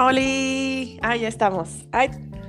¡Oli! Ya estamos. Ay,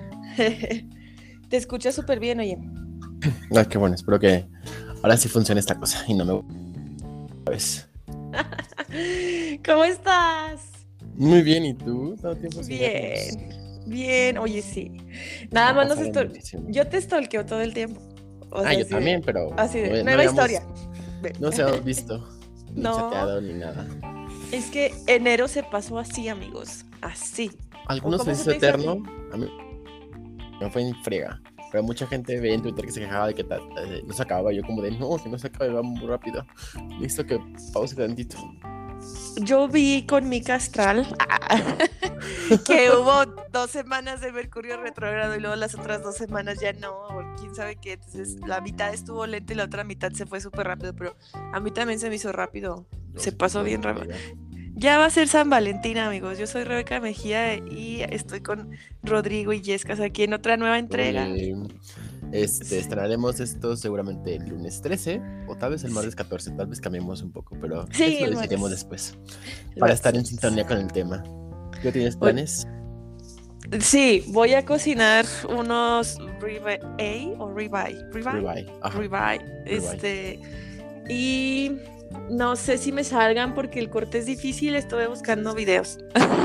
te escuchas súper bien, oye. Ay, qué bueno, espero que ahora sí funcione esta cosa y no me ves. ¿Cómo estás? Muy bien, ¿y tú? Tanto tiempo sin vernos. Bien, bien. Oye, sí. Nada Ha más pasado muchísimo. yo te stalkeo todo el tiempo. O sea, Yo también, pero así de no nueva historia. Ve. no se habíamos visto, ni No, chateado, ni nada. es que enero se pasó así, amigos. Así. ¿O Algunos se cómo se hizo te hizo a ti? eterno, a mí me fue en friega. Pero mucha gente veía en Twitter que se quejaba de que no se acababa. Yo como de, no, que no se acaba, va muy rápido. Listo que pause tantito. Yo vi con mi Astral que hubo 2 semanas de Mercurio retrógrado y luego las otras 2 semanas ya no, o quién sabe qué. Entonces la mitad estuvo lenta y la otra mitad se fue súper rápido, pero a mí también se me hizo rápido. No Se sé pasó cuánto bien en rápido. friega. Ya va a ser San Valentín, amigos. Yo soy Rebeca Mejía y estoy con Rodrigo y Yescas aquí en otra nueva entrega. Sí. Estrenaremos esto seguramente el lunes 13 o tal vez el Sí, martes 14, tal vez cambiemos un poco, pero sí, eso lo el decidiremos martes. después, El para martes, estar el en martes. sintonía con el tema. ¿Tú tienes Oye, planes? sí, voy a cocinar unos ribeye o ribeye, Ribeye, ajá, ribeye, ribeye. y no sé si me salgan porque el corte es difícil, estuve buscando videos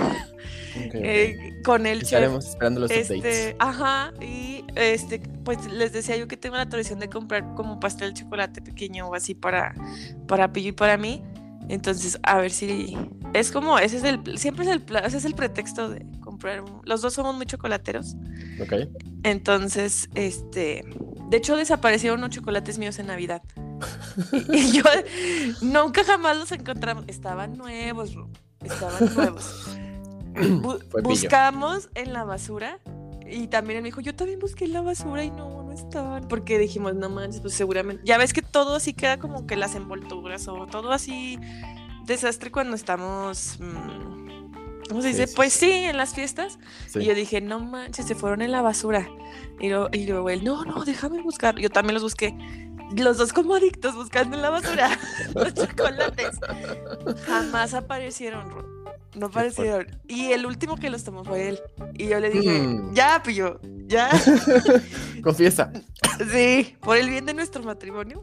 Ok. con el chef, Estaremos esperando los updates. y pues les decía yo que tengo la tradición de comprar como pastel de chocolate pequeño o así para Pillo y para mí. Entonces, a ver si es como, siempre es ese es el pretexto de comprar los dos somos muy chocolateros. Ok. Entonces, de hecho desaparecieron unos chocolates míos en Navidad. Y yo nunca jamás los encontramos. Estaban nuevos, Ru, estaban nuevos. Fue pillo. Buscamos en la basura y también él me dijo, yo también busqué en la basura y no estaban. Porque dijimos, no manches, pues seguramente. Ya ves que todo así queda como que las envolturas o todo así desastre cuando estamos, ¿cómo se Sí, dice? sí, Pues sí. sí, en las fiestas. Y Sí. yo dije, no manches, se fueron en la basura. Y luego él, no, déjame buscar. Yo también los busqué. Los dos como adictos buscando en la basura los chocolates. Jamás aparecieron, Ru. No Qué fuerte. aparecieron. Y el último que los tomó fue él. Y yo le dije, ya, Pillo, ya. Confiesa. Sí, por el bien de nuestro matrimonio.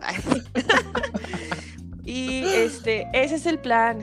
Y ese es el plan.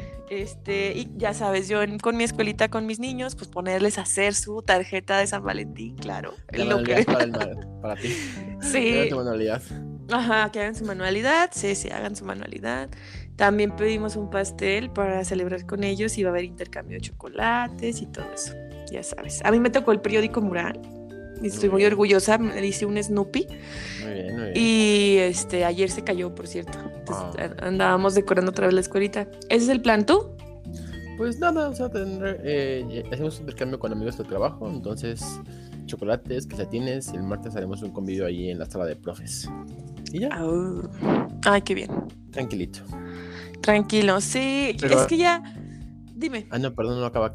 Y ya sabes, yo con mi escuelita, con mis niños, pues ponerles a hacer su tarjeta de San Valentín, claro. La Lo que manualidad para ti. Que hagan tu sí, manualidad. ajá, que hagan su manualidad, sí, hagan su manualidad. También pedimos un pastel para celebrar con ellos y va a haber intercambio de chocolates y todo eso. Ya sabes. A mí me tocó el periódico Mural. Y estoy muy bien. orgullosa, me hice un Snoopy. Muy bien, muy bien. Y ayer se cayó, por cierto. Entonces Ah. andábamos decorando otra vez la escuelita. ¿Ese es el plan tú? Pues nada, o sea, hacemos un intercambio con amigos del trabajo, entonces chocolates, quesatines, el martes haremos un convivio ahí en la sala de profes. Y ya, Ay, qué bien. tranquilito. Tranquilo, sí. Es Pero, que ya, dime. no, perdón, no, acaba.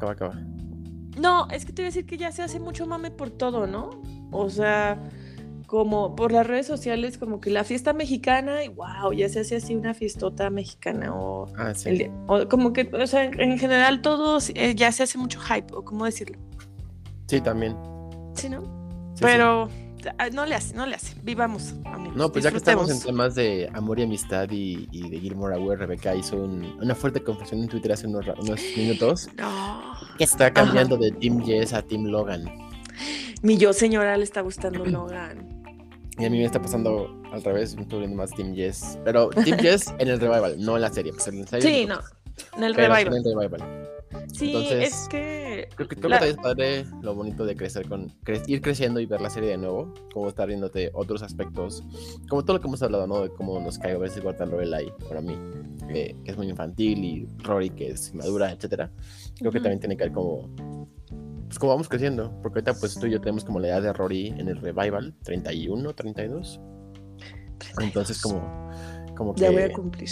No, es que te voy a decir que ya se hace mucho mame por todo, ¿no? O sea, como por las redes sociales, como que la fiesta mexicana, y wow, ya se hace así una fiestota mexicana, Sí. o como que, o sea, en general todo ya se hace mucho hype, o cómo decirlo. Sí, también. Sí, ¿no? Sí, sí. Pero no le hace. Vivamos, amigos. No, pues ya que estamos en Disfrutemos. temas de amor y amistad y de Gilmore Aware, Rebeca hizo una fuerte confesión en Twitter hace unos minutos No. que está Ajá. cambiando de Team Jess a Team Logan. Mi yo señora le está gustando Logan. Y a mí me está pasando al revés, me estoy viendo más Team Jess. Pero Team Jess en el revival, no en la serie, pues en la serie es Sí, otra no. cosa. En el Pero sí en revival. el revival. Sí, es Entonces, que creo que también es padre lo bonito de crecer ir creciendo y ver la serie de nuevo, como estar viéndote otros aspectos, como todo lo que hemos hablado, ¿no? De cómo nos cae a veces Walter Lorelai para mí, que es muy infantil, y Rory, que es madura, etcétera. Creo que también tiene que ver como, pues como vamos creciendo, porque ahorita pues tú y yo tenemos como la edad de Rory en el revival, 31, 32. Entonces 32. como Ya voy a que... cumplir.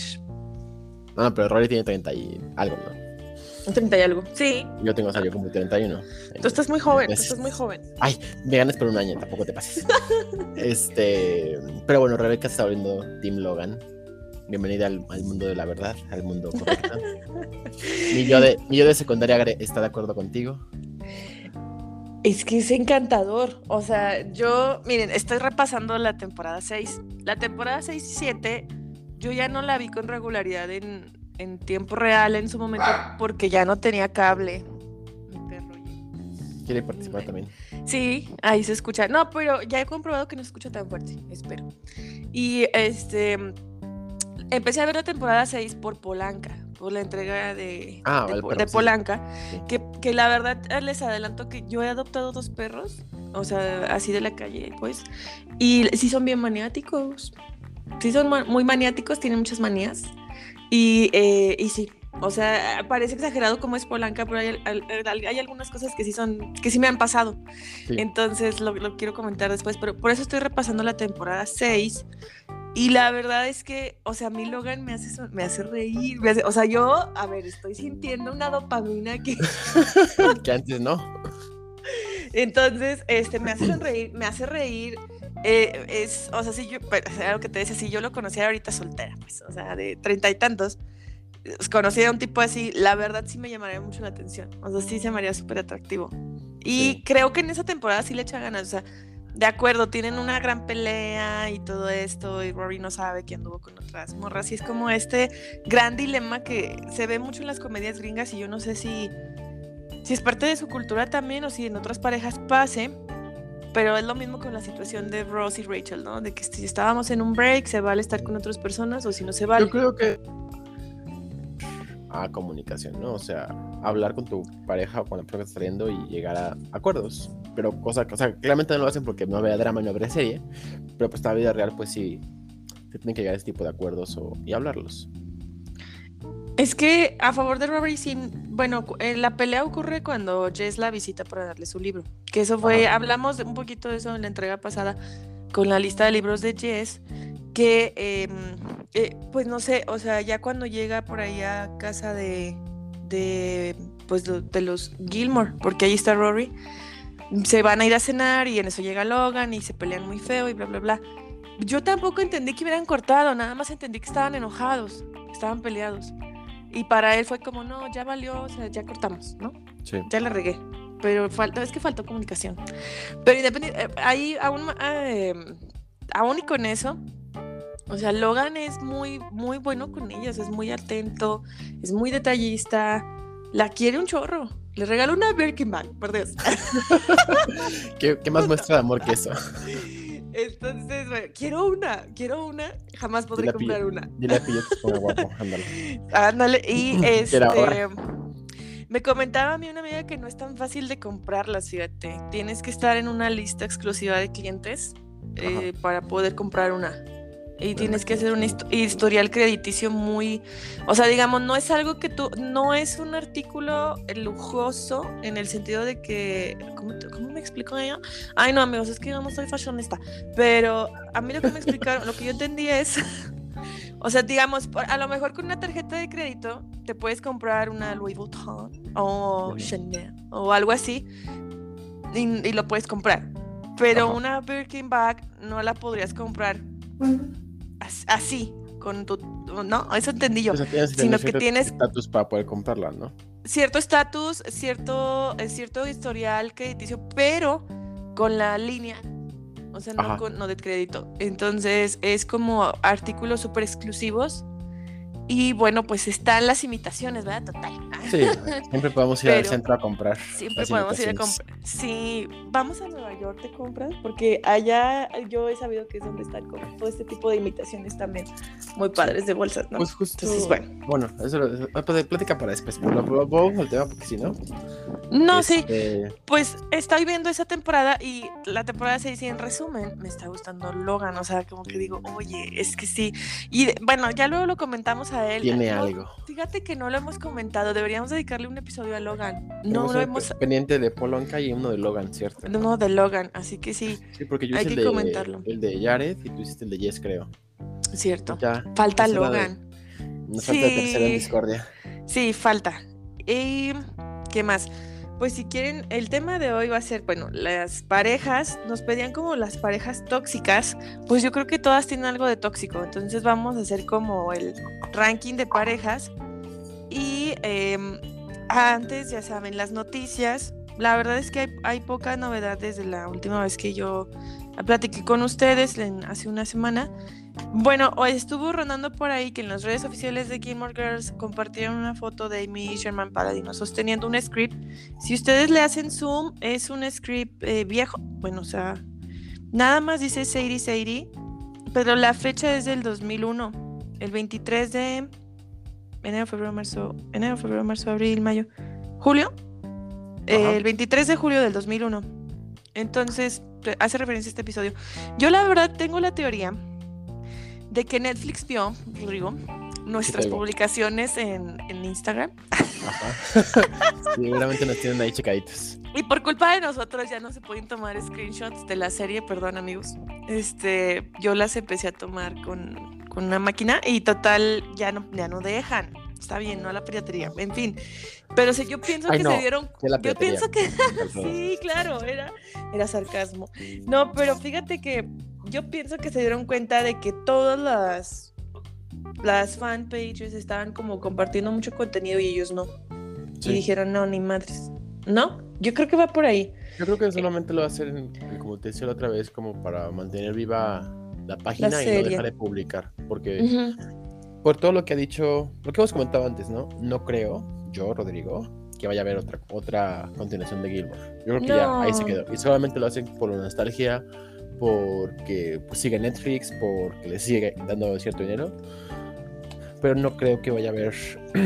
No, pero Rory tiene 30 y algo, ¿no? 30 y algo. Sí. Yo tengo, o sea, yo como 31 Tú estás muy en unos joven. Tú estás muy meses. joven. Ay, me ganas por un año, tampoco te pases. Pero bueno, Rebeca está abriendo Team Logan. Bienvenida al mundo de la verdad, al mundo correcto. Mi yo de secundaria está de acuerdo contigo. Es que es encantador. O sea, yo, miren, estoy repasando la temporada 6. La temporada 6 y 7, yo ya no la vi con regularidad en tiempo real en su momento porque ya no tenía cable. Mi perro. ¿Quiere participar también? Sí, ahí se escucha. No, pero ya he comprobado que no se escucha tan fuerte, espero. Y empecé a ver la temporada 6 por Polanca, por la entrega de sí. Polanca, Sí. que la verdad les adelanto que yo he adoptado 2 perros, o sea, así de la calle, pues, y sí son bien maniáticos, sí son muy maniáticos, tienen muchas manías, y sí, o sea, parece exagerado como es Polanca, pero hay algunas cosas que sí me han pasado. Sí. Entonces lo quiero comentar después, pero por eso estoy repasando la temporada 6. Y la verdad es que, o sea, a mí Logan me hace reír, o sea, yo, a ver, estoy sintiendo una dopamina que... Que antes no. Entonces, me hace reír, o sea, si yo, era lo que te decía, si yo lo conocía ahorita soltera, pues, o sea, de 30 y tantos, conocí a un tipo así, la verdad sí me llamaría mucho la atención, o sea, sí se me haría súper atractivo. Y Sí. creo que en esa temporada sí le echa ganas, o sea, de acuerdo, tienen una gran pelea y todo esto, y Rory no sabe que anduvo con otras morras, y es como este gran dilema que se ve mucho en las comedias gringas, y yo no sé si es parte de su cultura también, o si en otras parejas pase, pero es lo mismo con la situación de Ross y Rachel, ¿no? De que si estábamos en un break, se vale estar con otras personas, o si no se vale. Yo creo que comunicación, ¿no? O sea, hablar con tu pareja o con la persona que estás saliendo y llegar a acuerdos. Pero o sea, claramente no lo hacen porque no habría drama, no habría serie. Pero pues en la vida real, pues sí, se tienen que llegar a ese tipo de acuerdos y hablarlos. Es que a favor de Rory, sí, bueno, la pelea ocurre cuando Jess la visita para darle su libro. Que eso fue, hablamos un poquito de eso en la entrega pasada con la lista de libros de Jess, que pues no sé, o sea, ya cuando llega por ahí a casa de los Gilmore, porque ahí está Rory, se van a ir a cenar y en eso llega Logan y se pelean muy feo y bla, bla, bla. Yo tampoco entendí que hubieran cortado, nada más entendí que estaban enojados, estaban peleados. Y para él fue como, no, ya valió, o sea, ya cortamos, ¿no? Sí. Ya la regué. Pero es que faltó comunicación. Pero independiente, ahí aún y con eso, o sea, Logan es muy, muy bueno con ellos, es muy atento, es muy detallista, la quiere un chorro. Le regaló una Birkin bag, por Dios. ¿Qué más muestra de amor que eso? Entonces, bueno, quiero una, jamás podré comprar una. Dile a Pillo que se ponga guapo, ándale. Ándale, y me comentaba a mí una amiga que no es tan fácil de comprarlas, fíjate. Tienes que estar en una lista exclusiva de clientes para poder comprar una. Y tienes que hacer un historial crediticio muy... O sea, digamos, no es algo que no es un artículo lujoso en el sentido de que... ¿Cómo me explico ella? Ay, no, amigos, es que yo no soy fashionista. Pero a mí lo que me explicaron, lo que yo entendí es... O sea, digamos, a lo mejor con una tarjeta de crédito te puedes comprar una Louis Vuitton o Chanel o algo así y lo puedes comprar. Pero una Birkin bag no la podrías comprar así, con tu... No, eso entendí yo. O sea, sino que tienes estatus para poder comprarla, ¿no? Cierto estatus, cierto historial crediticio, pero con la línea, o sea, no de crédito. Entonces es como artículos súper exclusivos. Y bueno, pues están las imitaciones, ¿verdad? Total. Sí, siempre podemos ir al centro a comprar. Siempre podemos ir a comprar. Sí, vamos a Nueva York, ¿te compras? Porque allá yo he sabido que es donde están como todo este tipo de imitaciones también muy padres de bolsas, ¿no? Pues justo. Entonces, bueno, eso plática para después. Vamos al tema porque si no. No, sí. Pues estoy viendo esa temporada y la temporada 6 y en resumen me está gustando Logan, o sea, como que digo, oye, es que sí. Y bueno, ya luego lo comentamos a él. Tiene algo. Fíjate que no lo hemos comentado, deberíamos dedicarle un episodio a Logan. No lo hemos... pendiente de Polanca y uno de Logan, ¿cierto? Uno de Logan, así que sí. Sí, porque yo hay hice que comentarlo. El de Jared y tú hiciste el de Jess, creo. Cierto. Ya, falta Logan. Nos falta tercera en discordia. Sí, falta. ¿Y qué más? Pues si quieren, el tema de hoy va a ser, bueno, las parejas, nos pedían como las parejas tóxicas, pues yo creo que todas tienen algo de tóxico, entonces vamos a hacer como el ranking de parejas y antes, ya saben, las noticias, la verdad es que hay poca novedad desde la última vez que yo platiqué con ustedes hace una semana. Bueno, hoy estuvo rondando por ahí que en las redes oficiales de Gilmore Girls compartieron una foto de Amy Sherman Palladino sosteniendo un script. Si ustedes le hacen zoom, es un script viejo. Bueno, o sea, nada más dice Sadie Sadie, pero la fecha es del 2001. El 23 de enero, febrero, marzo, abril, mayo, julio. El 23 de julio del 2001. Entonces, hace referencia a este episodio. Yo la verdad tengo la teoría de que Netflix vio, Rodrigo, nuestras publicaciones en Instagram. Ajá. Seguramente nos tienen ahí checaditos. Y por culpa de nosotros ya no se pueden tomar screenshots de la serie, perdón amigos. Yo las empecé a tomar con una máquina y total ya no dejan. Está bien, no a la piratería, en fin. Pero si yo pienso que se dieron... Yo pienso que... Sí, claro, era sarcasmo. No, pero fíjate que yo pienso que se dieron cuenta de que todas las fanpages estaban como compartiendo mucho contenido y ellos no. Sí. Y dijeron, no, ni madres. ¿No? Yo creo que va por ahí. Yo creo que solamente lo hacen, como te decía la otra vez, como para mantener viva la página y no dejar de publicar. Porque por todo lo que ha dicho, lo que hemos comentado antes, ¿no? No creo, yo, Rodrigo, que vaya a haber otra continuación de Gilmore. Yo creo que ya ahí se quedó. Y solamente lo hacen por la nostalgia, porque pues, sigue Netflix, porque le sigue dando cierto dinero. Pero no creo que vaya a haber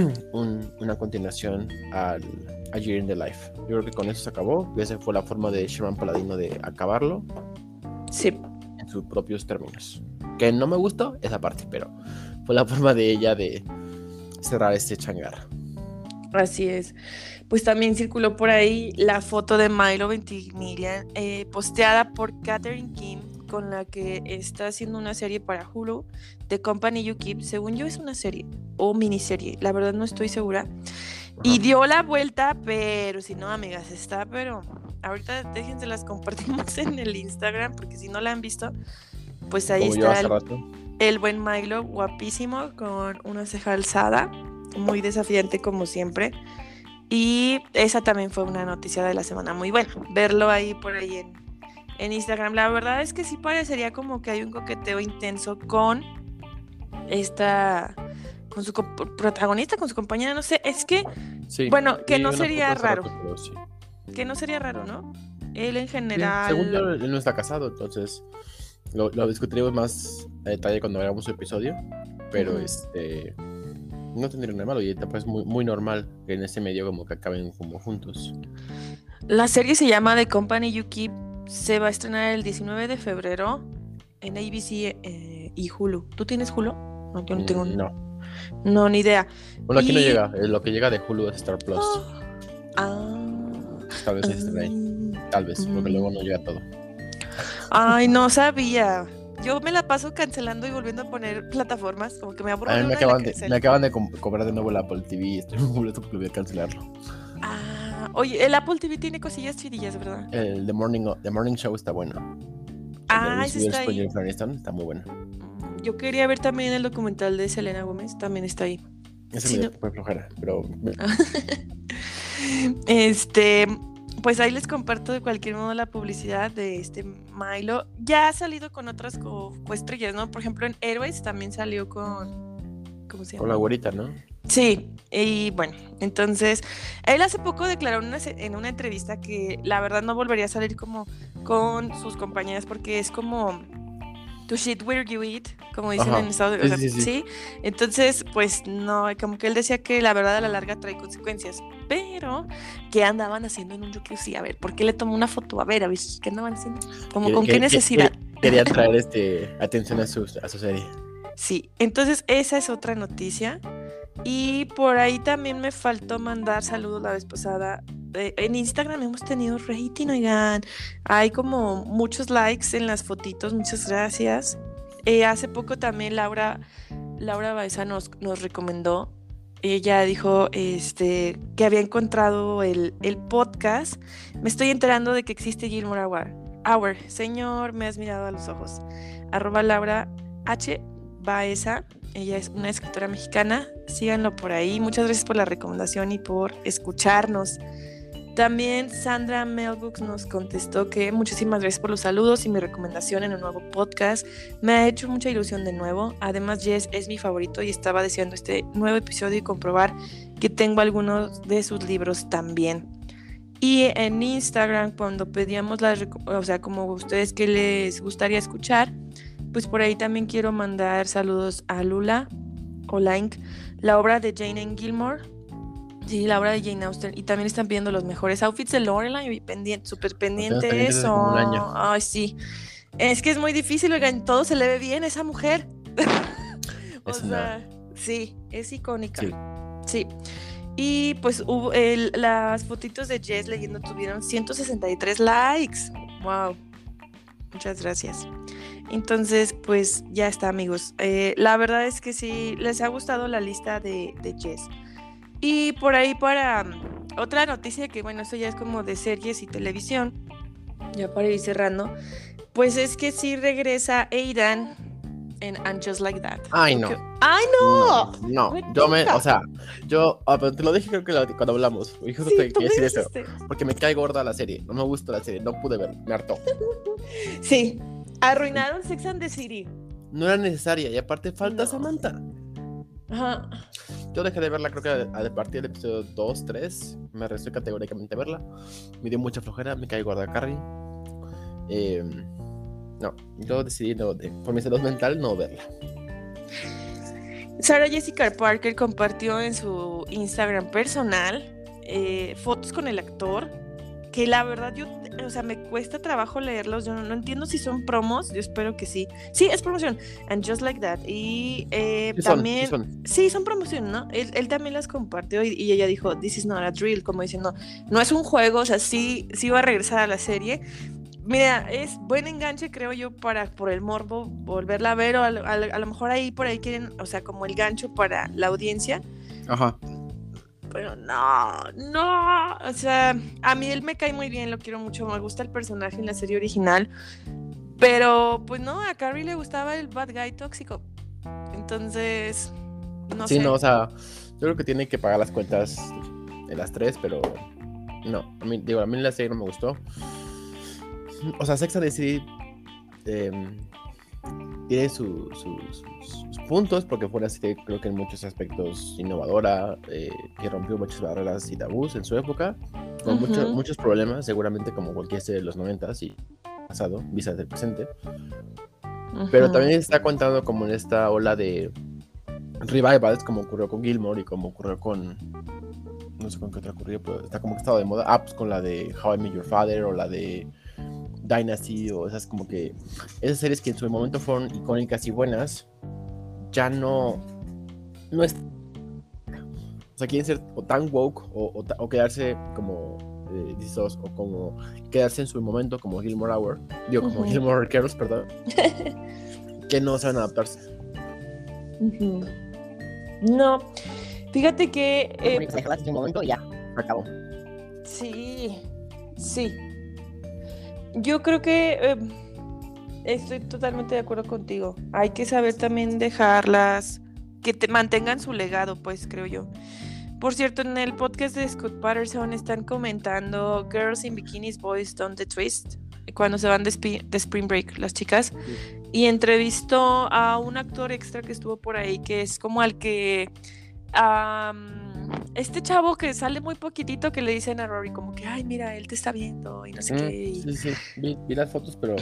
una continuación a Year in the Life. Yo creo que con eso se acabó. Esa fue la forma de Sherman Palladino de acabarlo. Sí. En sus propios términos. Que no me gustó esa parte, pero fue la forma de ella de cerrar este changar. Así es. Pues también circuló por ahí la foto de Milo Ventimiglia posteada por Catherine Kim, con la que está haciendo una serie para Hulu, The Company You Keep. Según yo es una serie o miniserie, la verdad no estoy segura. Y dio la vuelta, pero si no, amigas, está, pero ahorita déjense las compartimos en el Instagram, porque si no la han visto, pues ahí como está el buen Milo, guapísimo, con una ceja alzada, muy desafiante como siempre. Y esa también fue una noticia de la semana muy buena, verlo ahí por ahí en Instagram. La verdad es que sí parecería como que hay un coqueteo intenso con con su protagonista, con su compañera, no sé, es que, sí, bueno, que no sería raro. Sí. Que no sería raro, ¿no? Él en general... Sí, según yo, él no está casado, entonces lo discutiremos más a detalle cuando hagamos su episodio, pero no tendría nada malo y pues muy, muy normal que en ese medio como que acaben como juntos. La serie se llama The Company You Keep, se va a estrenar el 19 de febrero en ABC y Hulu. ¿Tú tienes Hulu? No, yo no tengo. No, ni idea. Bueno, aquí no llega. Lo que llega de Hulu es Star Plus. Tal vez esté ahí. Tal vez, porque luego no llega todo. Ay, no sabía. Yo me la paso cancelando y volviendo a poner plataformas, como que me aburro. Me acaban de cobrar de nuevo el Apple TV y estoy muy molesto porque voy a cancelarlo. Oye, el Apple TV tiene cosillas chidillas, ¿verdad? El The Morning Show está bueno. Ese está ahí. Está muy bueno. Yo quería ver también el documental de Selena Gómez, también está ahí. Ese me fue flojera, pero... Pues ahí les comparto de cualquier modo la publicidad de Milo. Ya ha salido con otras coestrellas, ¿no? Por ejemplo, en Héroes también salió con... ¿Cómo se llama? Con la güerita, ¿no? Sí, y bueno, entonces él hace poco declaró en una entrevista que la verdad no volvería a salir como con sus compañeras porque es como to shit where you eat, como dicen en Estados Unidos. Sí. Entonces, pues no, como que él decía que la verdad a la larga trae consecuencias, pero ¿qué andaban haciendo en un yo que sí? A ver, ¿por qué le tomó una foto? A ver, ¿qué andaban haciendo? Como con qué necesidad. Quería traer atención a su serie. Sí, entonces esa es otra noticia. Y por ahí también me faltó mandar saludos la vez pasada. En Instagram hemos tenido rating, oigan. Hay como muchos likes en las fotitos, muchas gracias. Hace poco también Laura Baeza nos recomendó. Ella dijo que había encontrado el podcast. Me estoy enterando de que existe Gilmore Hour. Señor, me has mirado a los ojos. @Laura H. Baeza. Ella es una escritora mexicana. Síganlo por ahí. Muchas gracias por la recomendación y por escucharnos. También Sandra Melbooks nos contestó que muchísimas gracias por los saludos y mi recomendación en un nuevo podcast. Me ha hecho mucha ilusión de nuevo. Además, Jess es mi favorito y estaba deseando este nuevo episodio y comprobar que tengo algunos de sus libros también. Y en Instagram, cuando pedíamos como ustedes que les gustaría escuchar, pues por ahí también quiero mandar saludos a Lula o Link, la obra de Jane Ann Gilmore. Sí, la obra de Jane Austen. Y también están pidiendo los mejores outfits de Lorelai. Y súper pendiente eso. Hace como un año. Ay, sí. Es que es muy difícil, oigan, todo se le ve bien a esa mujer. Sí, es icónica. Sí. Y pues las fotitos de Jess leyendo tuvieron 163 likes. Wow. Muchas gracias. Entonces, pues ya está, amigos. La verdad es que sí, les ha gustado la lista de Jess. Y por ahí para otra noticia que, bueno, eso ya es como de series y televisión, ya para ir cerrando, pues es que sí regresa Aidan en And Just Like That. ¡Ay, no! ¡Ay, no! No, pero te lo dije creo que cuando hablamos. Dijo Sí, que tú me decir eso, dijiste. porque me cae gorda la serie. No me gusta la serie, no pude ver, me hartó. Sí, arruinaron Sex and the City. No era necesaria y aparte falta No. Samantha. Ajá. Yo dejé de verla, creo que a partir del episodio 2, 3. Me resté categóricamente a verla. Me dio mucha flojera, me cae gorda Carrie. No, yo decidí por mi salud mental no verla. Sarah Jessica Parker compartió en su Instagram personal fotos con el actor, que la verdad me cuesta trabajo leerlos. Yo no entiendo si son promos, yo espero que sí. Sí, es promoción. And Just Like That. Y también... Sí, son promoción, ¿no? Él también las compartió y ella dijo, this is not a drill, como diciendo, no es un juego, o sea, sí va a regresar a la serie. Mira, es buen enganche, creo yo, por el morbo, volverla a ver, o a lo mejor por ahí quieren, o sea, como el gancho para la audiencia. Ajá. Pero no, o sea, a mí él me cae muy bien, lo quiero mucho, me gusta el personaje en la serie original, pero pues no, a Carrie le gustaba el bad guy tóxico, entonces, no sé. Sí, no, o sea, yo creo que tiene que pagar las cuentas de las tres, pero no, a mí la serie no me gustó. O sea, Sex and the City tiene sus puntos, porque fue una serie, creo que en muchos aspectos innovadora, que rompió muchas barreras y tabús en su época, con muchos problemas, seguramente como cualquier serie de los 90s y pasado, vista del presente. Pero también está contando como en esta ola de revivals, como ocurrió con Gilmore y como ocurrió con... No sé con qué otra ocurrió, pero está como que estado de moda. Pues con la de How I Met Your Father o la de Dynasty, o esas como que esas series que en su momento fueron icónicas y buenas, ya no es, o sea, quieren ser o tan woke o quedarse como o como quedarse en su momento como Gilmore Hour, como Gilmore Girls, perdón, que no saben adaptarse. No, fíjate que en su momento ya acabó. Sí. Yo creo que estoy totalmente de acuerdo contigo. Hay que saber también dejarlas, que te mantengan su legado, pues, creo yo. Por cierto, en el podcast de Scott Patterson están comentando Girls in Bikinis, Boys Don't the Twist, cuando se van de Spring Break, las chicas. Sí. Y entrevistó a un actor extra que estuvo por ahí, que es como al que... este chavo que sale muy poquitito, que le dicen a Rory como que, ay, mira, él te está viendo y no sé qué. Sí, vi las fotos, pero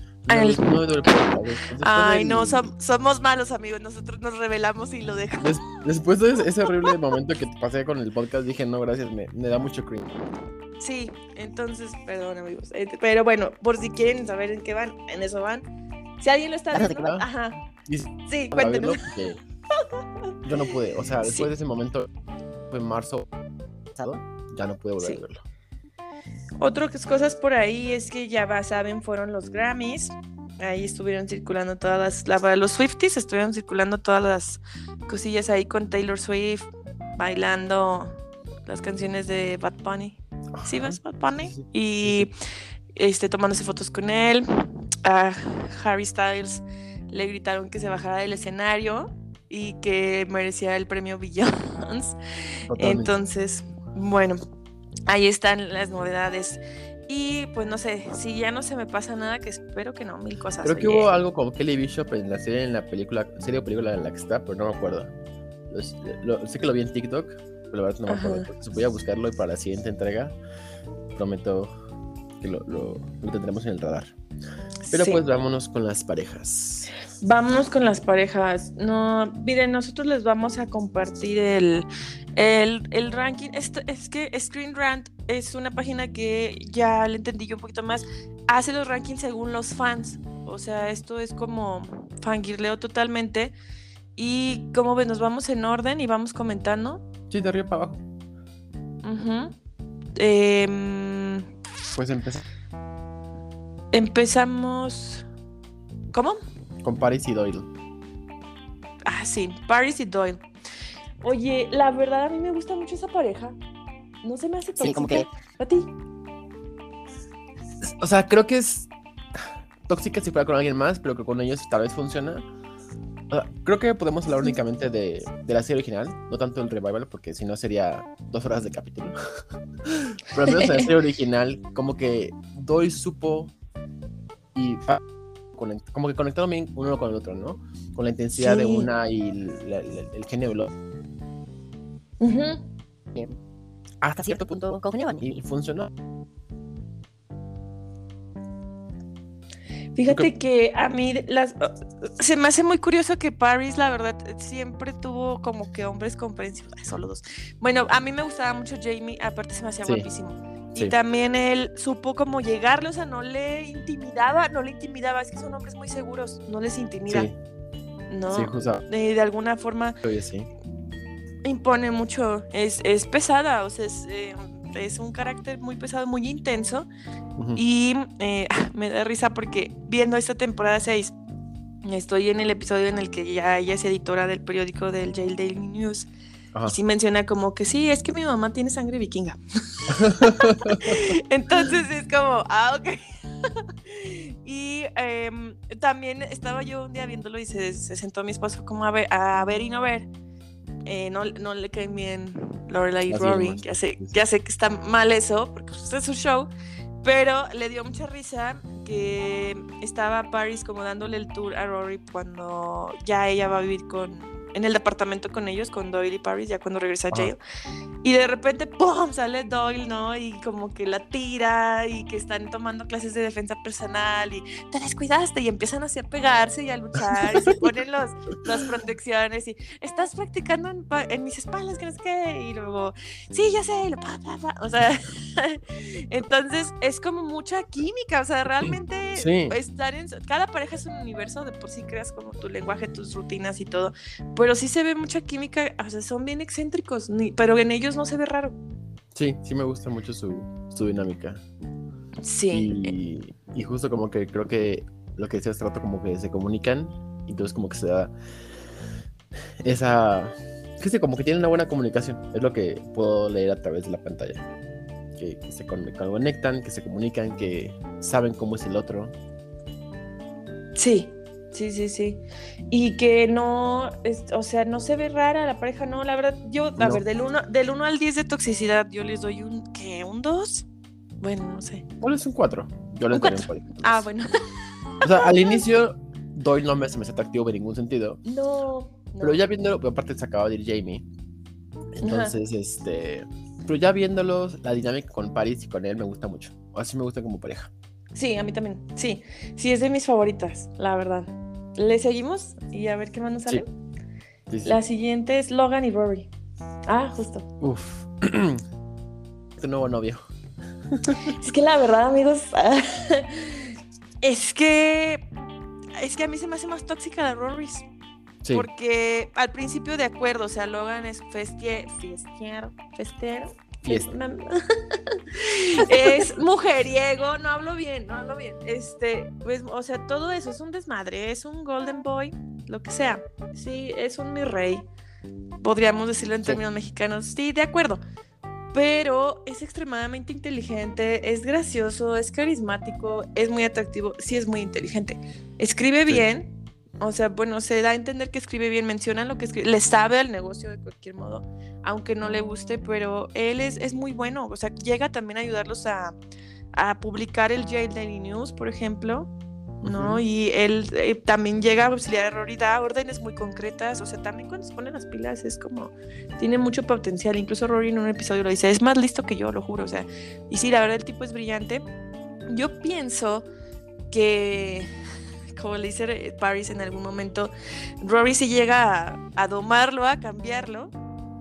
no, somos malos, amigos, nosotros nos revelamos y lo dejamos. Después de ese horrible momento que te pasé con el podcast, dije, no, gracias, me da mucho cringe. Sí, entonces, perdón, amigos, pero bueno, por si quieren saber en qué van, en eso van. Si alguien lo está viendo, ajá. Sí, cuéntenos. Yo no pude, o sea, después de ese momento, fue en marzo pasado, ya no pude volver a verlo. Otras cosas por ahí es que ya saben, fueron los Grammys. Ahí estuvieron circulando para los Swifties estuvieron circulando todas las cosillas ahí con Taylor Swift, bailando las canciones de Bad Bunny. ¿Sí ves Bad Bunny? Sí. Y tomándose fotos con él. A Harry Styles le gritaron que se bajara del escenario y que merecía el premio Beyoncé. Entonces, bueno, ahí están las novedades. Y pues no sé, si ya no se me pasa nada, que espero que no, mil cosas. Creo que hubo algo con Kelly Bishop en la serie, en la película, serie o película en la que está, pero no me acuerdo. Sé que lo vi en TikTok, pero la verdad no me acuerdo. Entonces voy a buscarlo y para la siguiente entrega prometo que lo tendremos en el radar. Pero sí. pues vámonos con las parejas. Vámonos con las parejas. No, miren, nosotros les vamos a compartir el ranking. Es que Screen Rant es una página que ya le entendí yo un poquito más. Hace los rankings según los fans. O sea, esto es como fangirleo totalmente. Y como ves, nos vamos en orden y vamos comentando. Sí, de arriba para abajo. Pues empezamos. ¿Cómo? Con Paris y Doyle. Ah, sí, Paris y Doyle. Oye, la verdad a mí me gusta mucho esa pareja. No se me hace tóxica. Sí, como que... ¿A ti? O sea, creo que es tóxica si fuera con alguien más, pero que con ellos tal vez funciona. O sea, creo que podemos hablar únicamente de la serie original, no tanto del revival, porque si no sería 2 horas de capítulo. Pero al menos en la serie original, como que Doyle supo y como que conectaron bien uno con el otro, ¿no? Con la intensidad de una y el genio del otro. Hasta cierto punto congeniaban y funcionó. Fíjate que a mí se me hace muy curioso que Paris, la verdad, siempre tuvo como que hombres comprensivos. Solo 2. Bueno, a mí me gustaba mucho Jamie, aparte se me hacía guapísimo. Y también él supo como llegarle, o sea, no le intimidaba, es que son hombres muy seguros, no les intimida. Sí. ¿No? Sí, justo. De alguna forma sí. Impone mucho, es pesada, o sea, es un carácter muy pesado, muy intenso. Y me da risa porque viendo esta temporada 6, estoy en el episodio en el que ya ella es editora del periódico del Yale Daily News. Ajá. Y sí menciona como que sí, es que mi mamá tiene sangre vikinga. Entonces es como, ok. Y también estaba yo un día viéndolo y se sentó mi esposo como a ver y no ver. No le caen bien Lorelai y Rory. Ya sé que está mal eso, porque pues, es su show. Pero le dio mucha risa que estaba Paris como dándole el tour a Rory cuando ya ella va a vivir en el departamento con ellos, con Doyle y Paris, ya cuando regresa a Yale. Y de repente, ¡pum!, sale Doyle, ¿no? Y como que la tira y que están tomando clases de defensa personal y te descuidaste y empiezan así a pegarse y a luchar y se ponen las protecciones y estás practicando en mis espaldas, que no sé qué. Y luego, sí, ya sé, o sea, entonces es como mucha química, o sea, realmente estar cada pareja es un universo, de por sí creas como tu lenguaje, tus rutinas y todo, pero sí se ve mucha química, o sea, son bien excéntricos, pero en ellos no se ve raro. Sí me gusta mucho su dinámica. Sí. Y justo como que creo que lo que decía hace rato, como que se comunican, y entonces como que se da esa... como que tienen una buena comunicación, es lo que puedo leer a través de la pantalla. Que se conectan, que se comunican, que saben cómo es el otro. Sí. Y que no, o sea, no se ve rara la pareja, no, la verdad, yo, a ver, del 1 al 10 de toxicidad, yo les doy un 2, bueno, no sé. ¿Cuál es un 4? Yo les doy un 4. Ah, bueno. O sea, al inicio, Doyle no se me hace atractivo en ningún sentido. No. Pero ya viéndolo, aparte se acaba de ir Jamie. Entonces, pero ya viéndolos, la dinámica con Paris y con él me gusta mucho. Así me gusta como pareja. Sí, a mí también. Sí, es de mis favoritas, la verdad. ¿Le seguimos? Y a ver qué más nos sale. Sí. La siguiente es Logan y Rory. Ah, justo. Uf. Tu nuevo novio. Es que la verdad, amigos, es que a mí se me hace más tóxica la Rory. Sí. Porque al principio de acuerdo, o sea, Logan es festero. Es mujeriego, no hablo bien. Pues, o sea, todo eso es un desmadre, es un golden boy, lo que sea. Sí, es un mi rey, podríamos decirlo en términos mexicanos. Sí, de acuerdo. Pero es extremadamente inteligente, es gracioso, es carismático, es muy atractivo, sí es muy inteligente. Escribe bien, O sea, bueno, se da a entender que escribe bien, menciona lo que escribe, le sabe al negocio de cualquier modo, aunque no le guste, pero él es muy bueno, o sea, llega también a ayudarlos a publicar el Jail Daily News, por ejemplo, ¿no? Ujú. Y él también llega a auxiliar a Rory, da órdenes muy concretas, o sea, también cuando se pone las pilas es como, tiene mucho potencial, incluso Rory en un episodio lo dice, es más listo que yo, lo juro, o sea, y sí, la verdad el tipo es brillante. Yo pienso que, como le dice Paris en algún momento, Rory si llega a domarlo, a cambiarlo,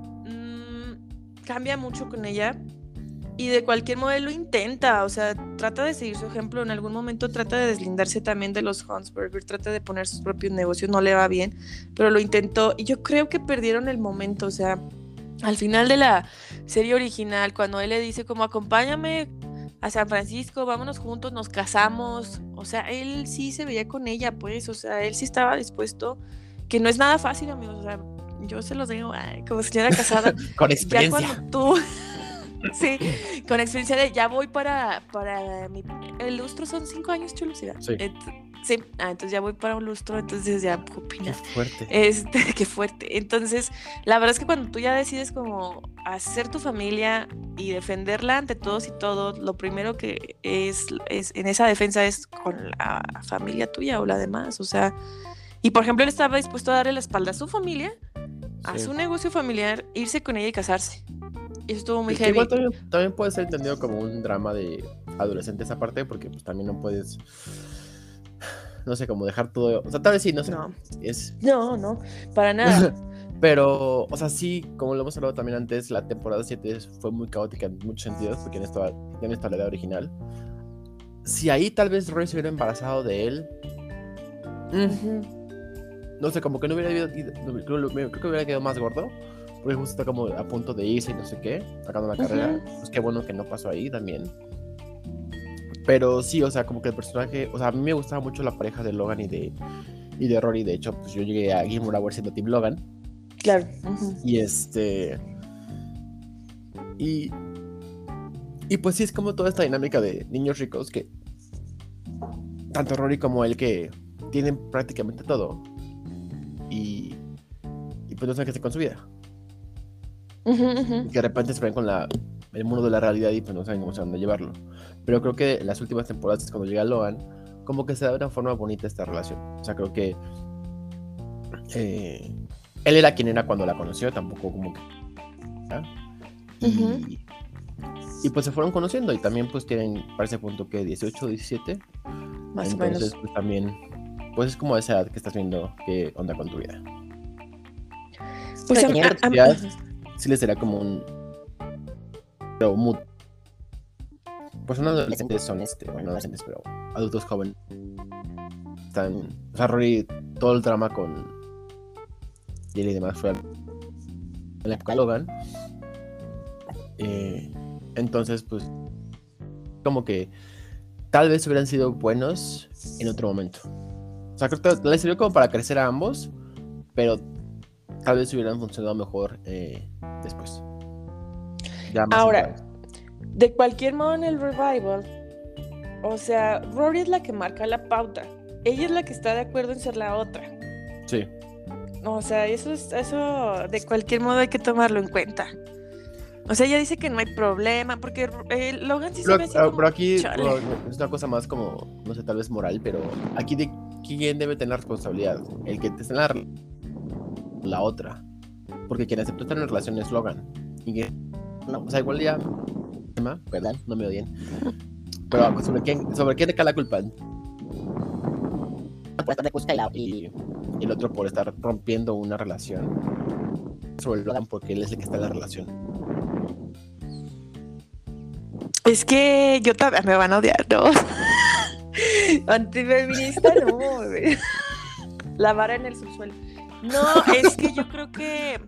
cambia mucho con ella. Y de cualquier modo él lo intenta, o sea, trata de seguir su ejemplo, en algún momento trata de deslindarse también de los Huntsberger, trata de poner sus propios negocios, no le va bien, pero lo intentó y yo creo que perdieron el momento, o sea, al final de la serie original, cuando él le dice como acompáñame a San Francisco, vámonos juntos, nos casamos, o sea, él sí se veía con ella, pues, o sea, él sí estaba dispuesto, que no es nada fácil, amigos, o sea, yo se los digo, ay, como señora casada, Con ya cuando experiencia. tú... Sí, con experiencia de ya voy para mi... El lustro son 5 años, chulusidad. Sí. Sí, entonces ya voy para un lustro, entonces ya, ¿qué Qué opinas? fuerte. Qué fuerte. Entonces, la verdad es que cuando tú ya decides como hacer tu familia y defenderla ante todos y todos, lo primero que es en esa defensa es con la familia tuya o la demás, o sea, y por ejemplo, él estaba dispuesto a darle la espalda a su familia, a Sí. su negocio familiar, irse con ella y casarse. Y eso estuvo muy Que igual heavy. también puede ser entendido como un drama de adolescentes aparte, porque pues también no puedes, no sé, como dejar todo, o sea, tal vez sí, no sé, No, es... no, para nada. Pero, o sea, sí, como lo hemos hablado también antes, la temporada 7 fue muy caótica en muchos sentidos, porque ya no está la idea original. Si ahí tal vez Roy se hubiera embarazado de él, Ujú. no sé, como que no hubiera ido, creo que hubiera quedado más gordo, porque justo está como a punto de irse y no sé qué, sacando la carrera. Pues qué bueno que no pasó ahí también. Pero sí, o sea, como que el personaje, o sea, a mí me gustaba mucho la pareja de Logan y de Rory. De hecho, pues yo llegué a Gilmore Hour siendo Team Logan. Claro. Y y, y pues sí, es como toda esta dinámica de niños ricos que tanto Rory como él que tienen prácticamente todo y pues no saben qué hacer con su vida. Y que de repente se ven con el mundo de la realidad y pues no saben cómo se van a llevarlo. Pero creo que en las últimas temporadas es cuando llega Logan, como que se da de una forma bonita esta relación. O sea, creo que él era quien era cuando la conoció, tampoco como que... Y pues se fueron conociendo y también pues tienen para ese punto que 18 o 17. Más Entonces, o menos. pues también, pues es como esa edad que estás viendo qué onda con tu vida. Pues Sí les será como un... Pero pues son adolescentes, son bueno, adolescentes, pero adultos jóvenes. Están, o sea, Rory, todo el drama con Jill y demás fue en la época de Logan. Entonces, pues, como que tal vez hubieran sido buenos en otro momento. O sea, creo que les sirvió como para crecer a ambos, pero tal vez hubieran funcionado mejor después. Ya más ahora, de cualquier modo en el revival, o sea, Rory es la que marca la pauta. Ella es la que está de acuerdo en ser la otra. Sí. O sea, eso de cualquier modo hay que tomarlo en cuenta. O sea, ella dice que no hay problema, porque Logan sí se ve así como... Pero aquí chale. es una cosa más como, no sé, tal vez moral, pero aquí de quién debe tener la responsabilidad. El que está en la otra. Porque quien aceptó estar en relación es Logan. Y que, no, o sea, igual ya... Perdón, no me odien. Pero sobre quién recae la culpa. Por estar de busca y el otro por estar rompiendo una relación. Sobre Logan porque él es el que está en la relación. Es que yo también me van a odiar, ¿no? Antifeminista, no. La vara en el subsuelo. No, es que yo creo que...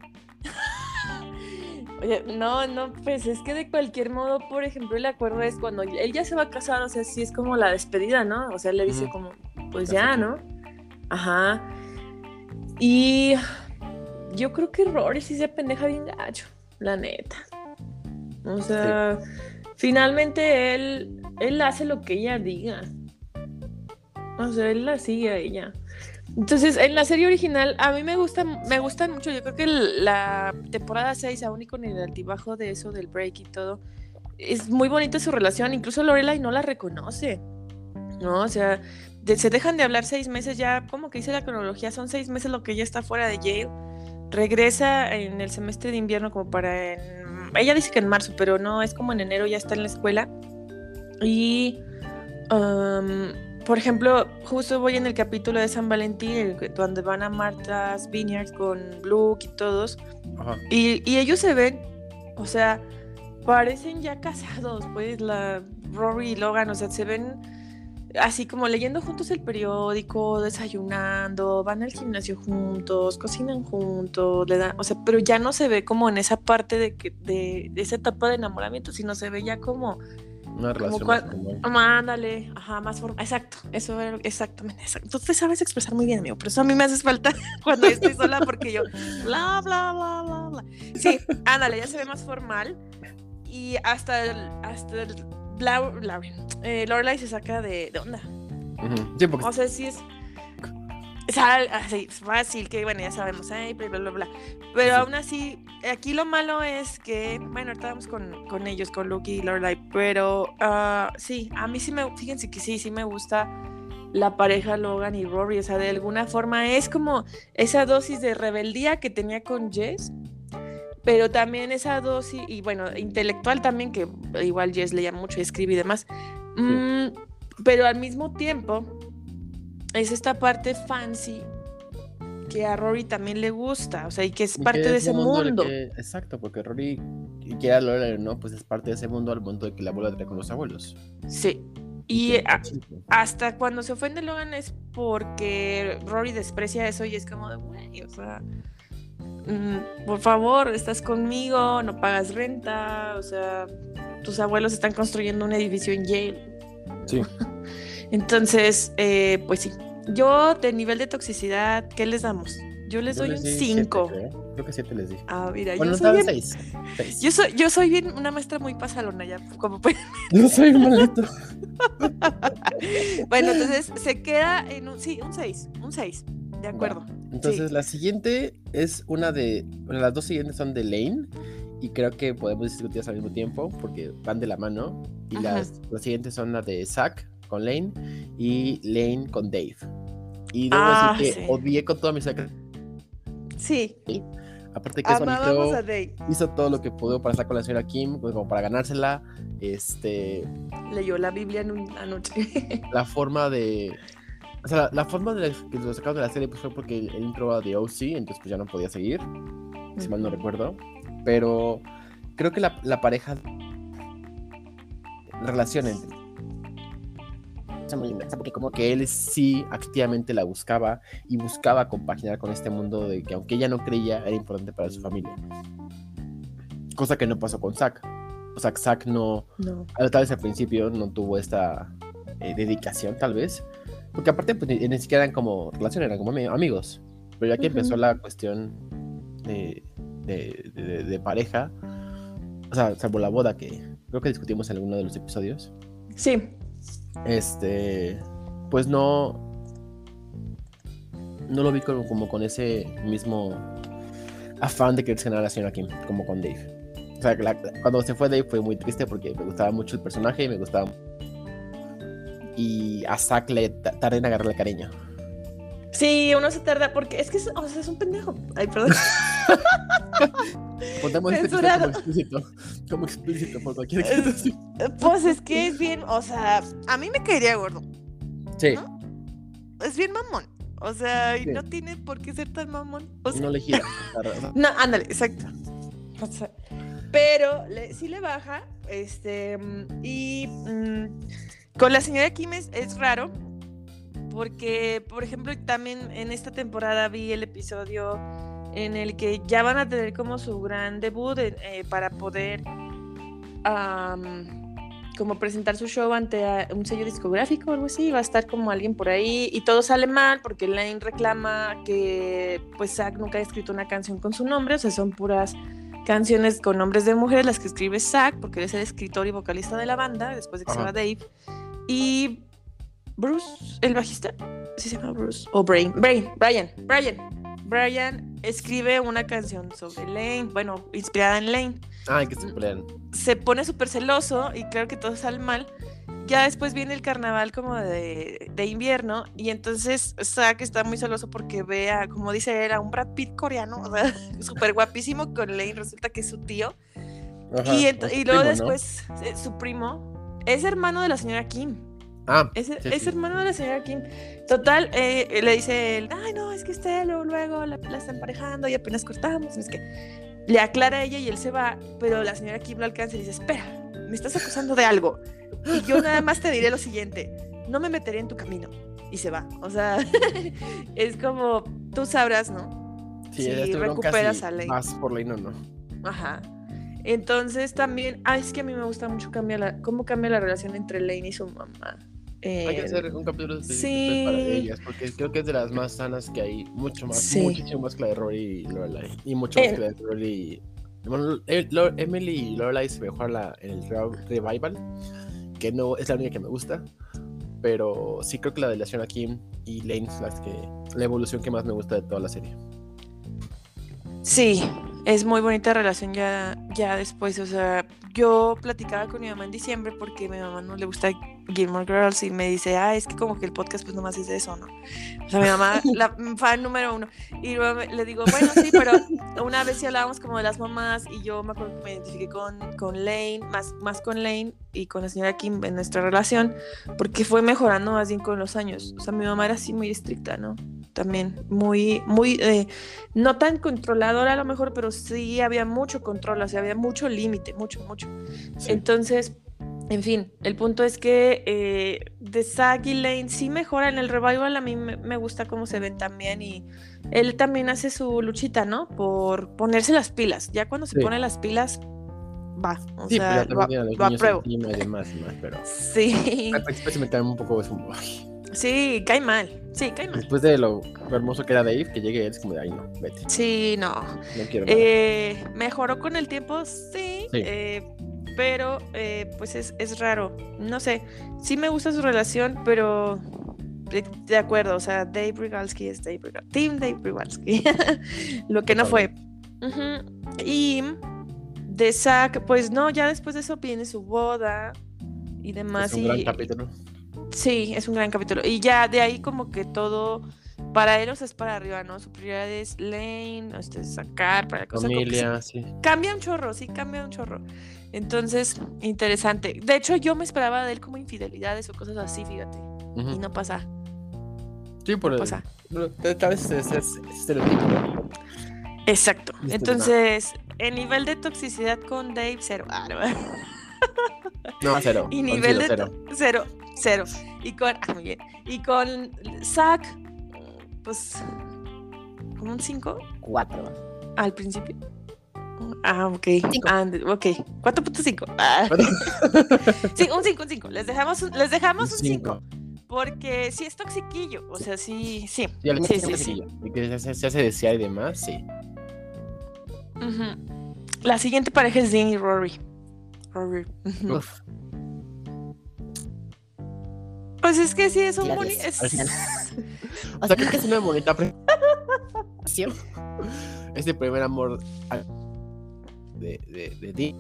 Oye, no, pues es que de cualquier modo, por ejemplo, el acuerdo es cuando él ya se va a casar, o sea, sí es como la despedida, ¿no? O sea, le dice como, pues ya, ¿no? Ajá. Y yo creo que Rory sí se pendeja bien gacho, la neta. O sea, finalmente él hace lo que ella diga. O sea, él la sigue a ella. Entonces, en la serie original, a mí me gustan mucho. Yo creo que la temporada 6, aún y con el altibajo de eso, del break y todo, es muy bonita su relación. Incluso Lorelai no la reconoce, ¿no? O sea, se dejan de hablar 6 meses ya, como que dice la cronología, son 6 meses lo que ella está fuera de Yale. Regresa en el semestre de invierno como ella dice que en marzo, pero no, es como en enero ya está en la escuela. Y... por ejemplo, justo voy en el capítulo de San Valentín, donde van a Martha's Vineyard con Luke y todos. Ajá. Y ellos se ven, o sea, parecen ya casados, pues, Rory y Logan, o sea, se ven así como leyendo juntos el periódico, desayunando, van al gimnasio juntos, cocinan juntos, o sea, pero ya no se ve como en esa parte de esa etapa de enamoramiento, sino se ve ya como Una relación más formal. ándale, ajá, más formal. Exacto, eso era exactamente. Exacto. Tú te sabes expresar muy bien, amigo, pero eso a mí me hace falta cuando estoy sola porque yo bla, bla, bla, bla, bla. Sí, ándale, ya se ve más formal y hasta el Lorelai se saca de onda. Sí, porque... O sea, sí es así, fácil, que bueno, ya sabemos, bla, bla, bla, bla. Pero sí. Aún así, aquí lo malo es que, bueno, ahorita vamos con ellos, con Luke y Lorelai, pero sí, a mí sí fíjense que sí me gusta la pareja Logan y Rory, o sea, de alguna forma es como esa dosis de rebeldía que tenía con Jess, pero también esa dosis, y bueno, intelectual también, que igual Jess leía mucho y escribe y demás, sí. Pero al mismo tiempo es esta parte fancy que a Rory también le gusta, o sea, y que es parte de ese mundo. Exacto, porque Rory, quiera Lorelai o no, pues es parte de ese mundo al momento de que la vuelve a traer con los abuelos. Sí. Y hasta cuando se ofende Logan es porque Rory desprecia eso y es como de, güey, o sea, por favor, estás conmigo, no pagas renta, o sea, tus abuelos están construyendo un edificio en Yale. Sí. Entonces, pues sí. Yo, de nivel de toxicidad, ¿qué les damos? Yo les doy un 5. Creo que 7 les di. Ah, mira, bueno, yo soy bien... 6. Yo soy bien una maestra muy pasalona ya, como pueden... Yo soy un maldito. Bueno, entonces se queda en un 6, de acuerdo. Entonces sí. La siguiente es las dos siguientes son de Lane y creo que podemos discutirlas al mismo tiempo porque van de la mano y las siguientes son las de Zack con Lane y Lane con Dave. Y debo decir que odié con toda mi sacra. Sí. Aparte que hizo todo lo que pudo para estar con la señora Kim, pues como para ganársela. Leyó la Biblia en una noche. La forma de... O sea, la forma de que lo sacaron de la serie pues fue porque el intro de OC, entonces pues ya no podía seguir, si mal no recuerdo. Pero creo que la pareja... La relación entre... muy inmensa, porque como que él sí activamente la buscaba y buscaba compaginar con este mundo de que aunque ella no creía era importante para su familia, cosa que no pasó con Zack. O sea, Zack no. Tal vez al principio no tuvo esta dedicación, tal vez, porque aparte pues, ni siquiera eran como relación, eran como amigos, pero ya que empezó la cuestión de pareja, o sea, salvo la boda que creo que discutimos en alguno de los episodios, sí, pues no lo vi como con ese mismo afán de querer ganar a la señora Kim, como con Dave. O sea, cuando se fue Dave fue muy triste porque me gustaba mucho el personaje y me gustaba. Y a Zack le tardé en agarrarle cariño. Sí, uno se tarda porque es que es un pendejo. Ay, perdón. Pondemos este como explícito por cualquier cosa. Pues es que es bien, o sea, a mí me caería gordo. Sí. ¿No? Es bien mamón. O sea, y no tiene por qué ser tan mamón. O sea, no le gira. No, ándale, exacto. O sea, pero sí le baja. Y con la señora Kim es raro. Porque, por ejemplo, también en esta temporada vi el episodio en el que ya van a tener como su gran debut para poder como presentar su show ante un sello discográfico o algo así. Va a estar como alguien por ahí y todo sale mal porque Lane reclama que pues Zack nunca ha escrito una canción con su nombre, o sea, son puras canciones con nombres de mujeres las que escribe Zack porque él es el escritor y vocalista de la banda después de que se va Dave. Y Bruce, el bajista, ¿sí se llama Bruce? O Brian escribe una canción sobre Lane, bueno, inspirada en Lane. Ay, que se pelean. Se pone súper celoso y claro que todo sale mal. Ya después viene el carnaval como de invierno y entonces Zack está muy celoso porque ve a, como dice él, a un Brad Pitt coreano, o sea, súper guapísimo con Lane, resulta que es su tío. Ajá, Y luego primo, después su primo es hermano de la señora Kim. ¿no? Es hermano de la señora Kim. Total, le dice él, ay no, es que luego la están emparejando y apenas cortamos. Es que le aclara a ella y él se va, pero la señora Kim lo alcanza y dice, espera, me estás acusando de algo. Y yo nada más te diré lo siguiente, no me meteré en tu camino. Y se va. O sea, es como, tú sabrás, ¿no? Sí, si recuperas a Lane. Más por Lane o no. Ajá. Entonces también, es que a mí me gusta mucho cómo cambia la relación entre Lane y su mamá. Hay que hacer un capítulo sí. para ellas, porque creo que es de las más sanas que hay, muchísimo más que la de Rory y Lorelai, y mucho más que la de Rory. Bueno, Emily y Lorelai se mejor en el revival, que no es la única que me gusta, pero sí creo que la de la señora Kim y Lane es la evolución que más me gusta de toda la serie. Sí, es muy bonita relación ya después, o sea, yo platicaba con mi mamá en diciembre porque a mi mamá no le gusta Gilmore Girls y me dice, es que como que el podcast pues nomás es de eso, ¿no? O sea, mi mamá, la fan número 1, y luego le digo, bueno, sí, pero una vez sí hablábamos como de las mamás y yo me acuerdo que me identifiqué con Lane, más con Lane y con la señora Kim en nuestra relación, porque fue mejorando más bien con los años, o sea, mi mamá era así muy estricta, ¿no? También muy no tan controladora a lo mejor, pero sí había mucho control, o sea, había mucho límite, mucho. Sí. Entonces, en fin, el punto es que de Zack y Lane sí mejora en el revival, a mí me gusta cómo se ven también y él también hace su luchita, ¿no? Por ponerse las pilas, ya cuando se pone las pilas va, o sea, lo apruebo. Y demás, pero sí. Al principio se me cae un poco Sí, cae mal. Después de lo hermoso que era Dave, que llegue él es como de, ay no, vete. Sí, no. No quiero nada. Mejoró con el tiempo, sí. Pero pues es raro. No sé, sí me gusta su relación, pero de acuerdo, o sea, Dave Rygalski es Dave Rygalski. Team Dave Rygalski. Lo que no fue. Y de Zack, pues no, ya después de eso viene su boda y demás. Es un gran capítulo. Sí, es un gran capítulo. Y ya de ahí como que todo para él, o sea, es para arriba, ¿no? Su prioridad es Lane, sacar para cosas. Familia, sí. Cambia un chorro. Entonces, interesante. De hecho, yo me esperaba de él como infidelidades o cosas así, fíjate. Y no pasa. Sí, por pasa. Tal vez es estereotipo. Exacto. Entonces, el nivel de toxicidad con Dave, 0. No, 0. Y nivel de 0. Y con muy bien. Y con Zack, pues como un 5. 4. Al principio. Ok. 4.5. Sí, un 5. Les dejamos un 5. Porque sí es toxiquillo. O sea, sí. Sí. Y que se hace desear y demás, sí. La siguiente pareja es Dean y Rory. Pues es que sí es un bonito. O sea, creo que es una bonita presentación. Este primer amor de Dean.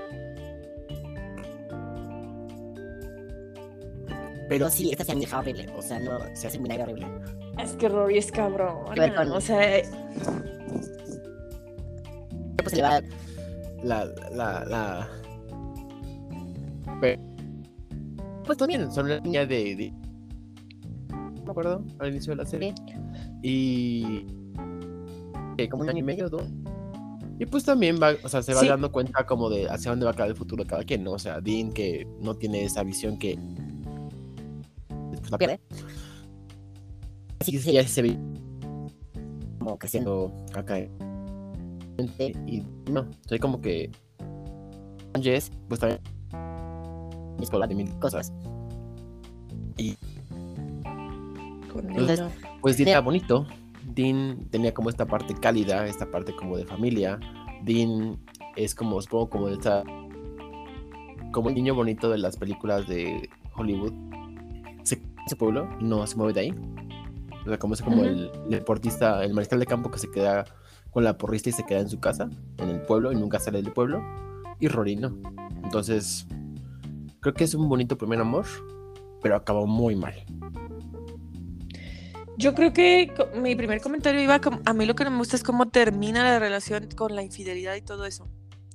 Pero sí, esta se añeja horrible. O sea, no, se hace muy horrible. Es que Rory es cabrón. O sea. Pues se le va Pues también son una niña de no me acuerdo al inicio de la serie. Y como un año y medio, ¿no? Y pues también se va dando cuenta como de hacia dónde va a caer el futuro de cada quien, ¿no? O sea, Dean que no tiene esa visión que después la pierde. Así que ella se ve como creciendo acá. Y no, soy como que Jess, pues también es por de mil cosas. Y entonces, pues Dean era bonito. Dean tenía como esta parte cálida, esta parte como de familia. Dean es como, supongo, como como el niño bonito de las películas de Hollywood. Se su pueblo y no se mueve de ahí. O sea, como es como el deportista, el mariscal de campo que se queda con la porrista y se queda en su casa, en el pueblo, y nunca sale del pueblo. Y Rory no. Entonces, creo que es un bonito primer amor, pero acabó muy mal. Yo creo que mi primer comentario iba a mí lo que no me gusta es cómo termina la relación con la infidelidad y todo eso.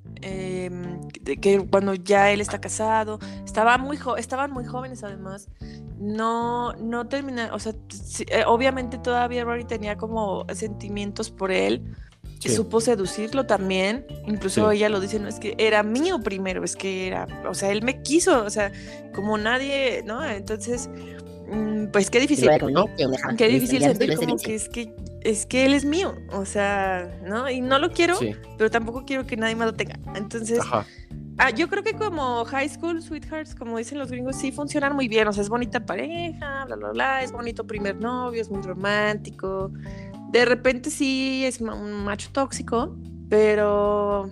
De que cuando ya él está casado, estaban muy jóvenes además, no termina, o sea, obviamente todavía Rory tenía como sentimientos por él, Sí. supo seducirlo también, incluso Sí. ella lo dice, no es que era mío primero, es que era, o sea, él me quiso, o sea, como nadie, ¿no? Entonces, pues qué difícil. Qué difícil sentir como que es que él es mío, o sea, ¿no? Y no lo quiero, Sí. pero tampoco quiero que nadie más lo tenga. Entonces, Ajá. yo creo que como High School Sweethearts, como dicen los gringos, sí funcionan muy bien, o sea, es bonita pareja, bla, bla, bla, es bonito primer novio, es muy romántico. De repente sí es un macho tóxico, pero,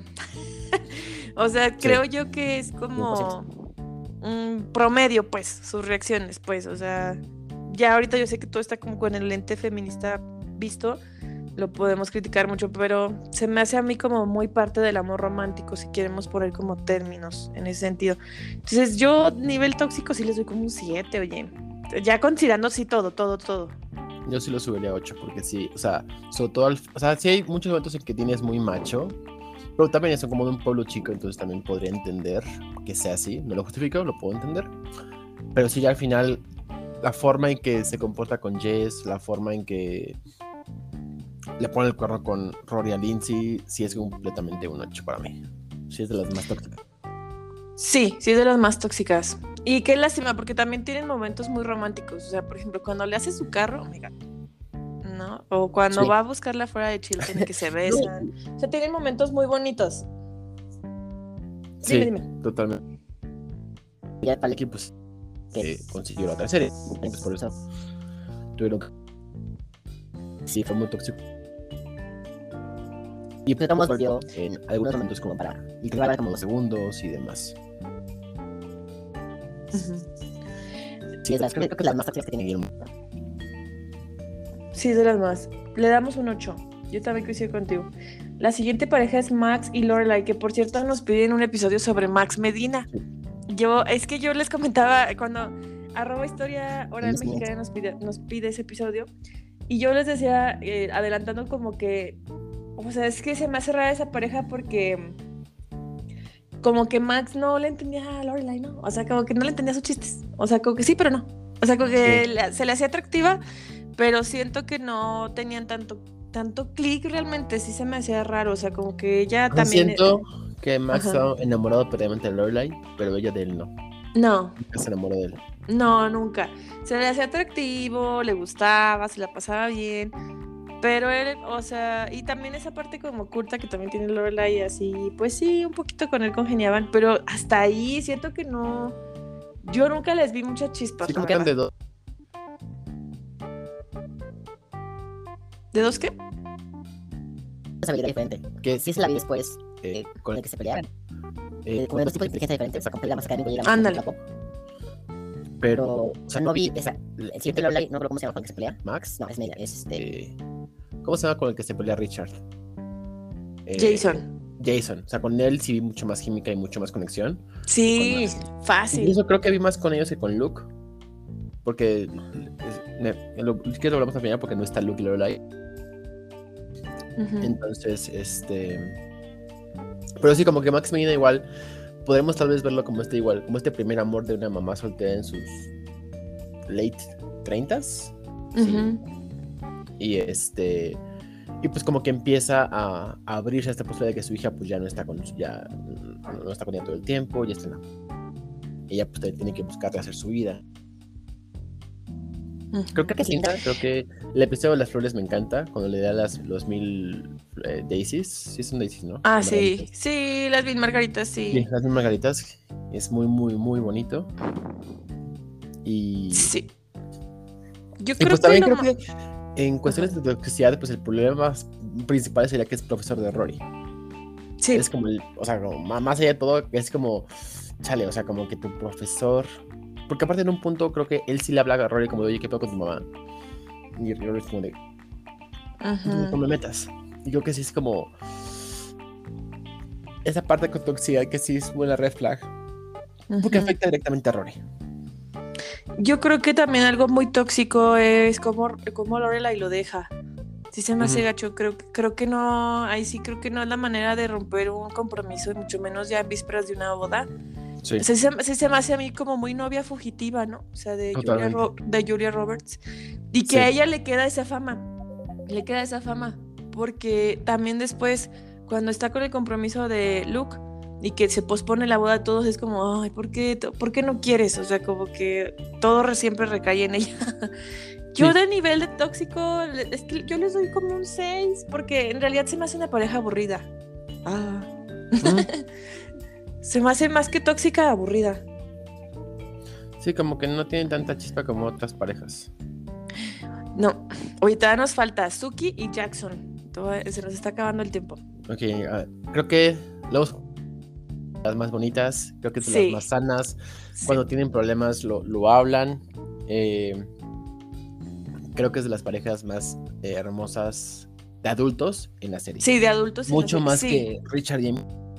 o sea, creo yo que es como un promedio, pues, sus reacciones, pues, o sea, ya ahorita yo sé que todo está como con el lente feminista visto, lo podemos criticar mucho, pero se me hace a mí como muy parte del amor romántico, si queremos poner como términos en ese sentido. Entonces yo, nivel tóxico, sí les doy como un 7, oye, ya considerando sí todo. Yo sí lo subiría a 8 porque sí, o sea, sobre todo, o sea, sí hay muchos momentos en que tienes muy macho, pero también son como de un pueblo chico, entonces también podría entender que sea así, no lo justifico, lo puedo entender, pero sí ya al final, la forma en que se comporta con Jess, la forma en que le pone el cuerno con Rory a Lindsay, sí es completamente un 8 para mí, sí es de las más tóxicas. Sí es de las más tóxicas. Y qué lástima, porque también tienen momentos muy románticos. O sea, por ejemplo, cuando le hace su carro, oh my God, ¿no? O cuando Sí. va a buscarla fuera de Chilton y que se besan. O sea, tienen momentos muy bonitos. Sí, Dime. totalmente. Ya para el Aquí pues consiguió la otra serie, pues por eso tuvieron que... Sí, fue muy tóxico. Y pues Thomas volvió en algunos momentos como para grabar como los segundos y demás. Sí, creo que es las más tóxicas que tiene Guillermo. Sí, es de las más. Le damos un 8. Yo también coincido contigo. La siguiente pareja es Max y Lorelai, que por cierto nos piden un episodio sobre Max Medina. Es que yo les comentaba cuando @historia oral mexicana nos pide ese episodio, y yo les decía, adelantando como que, o sea, es que se me hace rara esa pareja porque como que Max no le entendía a Lorelai, ¿no? O sea, como que no le entendía sus chistes. O sea, como que sí, pero no. O sea, como que se le hacía atractiva, pero siento que no tenían tanto clic realmente, sí se me hacía raro, o sea, como que ella también... Siento que Max estaba enamorado perdidamente de Lorelai, pero ella de él no. No. Nunca se enamoró de él. No, nunca. Se le hacía atractivo, le gustaba, se la pasaba bien, pero él, o sea, y también esa parte como curta que también tiene Lorelai, así, pues sí, un poquito con él congeniaban, pero hasta ahí siento que no, yo nunca les vi muchas chispas. Sí, como que eran de dos. ¿De dos qué? Una sabiduría diferente. Que Sí se la vi después con el que se pelearan. Como de dos tipos de inteligencia diferentes. O sea, con la más académico y la más Ándale. pero, O sea, no vi esa. El siguiente Lorelai, no creo cómo se llama con el que se pelea. Max, No, es Media, es ¿cómo se llama con el que se pelea Richard? Jason. Jason, o sea, con él sí vi mucho más química y mucho más conexión. Sí, fácil. Incluso creo que vi más con ellos que con Luke. Porque que lo hablamos al final porque no está Luke y Lorelai. Entonces, pero sí, como que Max Medina igual podemos tal vez verlo como como este primer amor de una mamá soltera en sus late 30s. Sí. Y pues como que empieza a abrirse a esta posibilidad de que su hija pues ya no está con ella todo el tiempo, ya está ella pues tiene que buscar hacer su vida. Creo que es linda, creo que el episodio de las flores me encanta, cuando le da los 1000 daisies, sí son daisies, ¿no? Ah, sí, sí, las 1000 margaritas, sí. Las 1000 margaritas, es muy, muy, muy bonito. Y... Sí. Yo y creo pues que también creo que en cuestiones de toxicidad, pues el problema principal sería que es profesor de Rory. Sí. Es como o sea, como, más allá de todo, es como, chale, o sea, como que tu profesor Porque aparte en un punto creo que él sí le habla a Rory como de, oye, ¿qué pedo con tu mamá? Y Rory es como de, no me metas. Y creo que sí es como esa parte con toxicidad que sí es buena red flag. Porque afecta directamente a Rory. Yo creo que también algo muy tóxico es como Lorelai lo deja. Sí se me hace gacho, creo que no, ahí sí creo que no es la manera de romper un compromiso, y mucho menos ya en vísperas de una boda. Sí. O sea, se me hace a mí como muy novia fugitiva, ¿no? O sea, de Julia Roberts. Y que a ella le queda esa fama, porque también después, cuando está con el compromiso de Luke, y que se pospone la boda, todos es como, ay, ¿por qué no quieres? O sea, como que todo siempre recae en ella. Yo de nivel de tóxico, es que yo les doy como un 6, porque en realidad se me hace una pareja aburrida. Se me hace más que tóxica, aburrida. Sí, como que no tienen tanta chispa como otras parejas. No, ahorita nos falta Suki y Jackson. Se nos está acabando el tiempo. Ok, creo que las más bonitas, creo que son las más sanas. Cuando tienen problemas lo hablan. Creo que es de las parejas más hermosas de adultos en la serie. Sí, de adultos. Mucho más que Richard y Amy.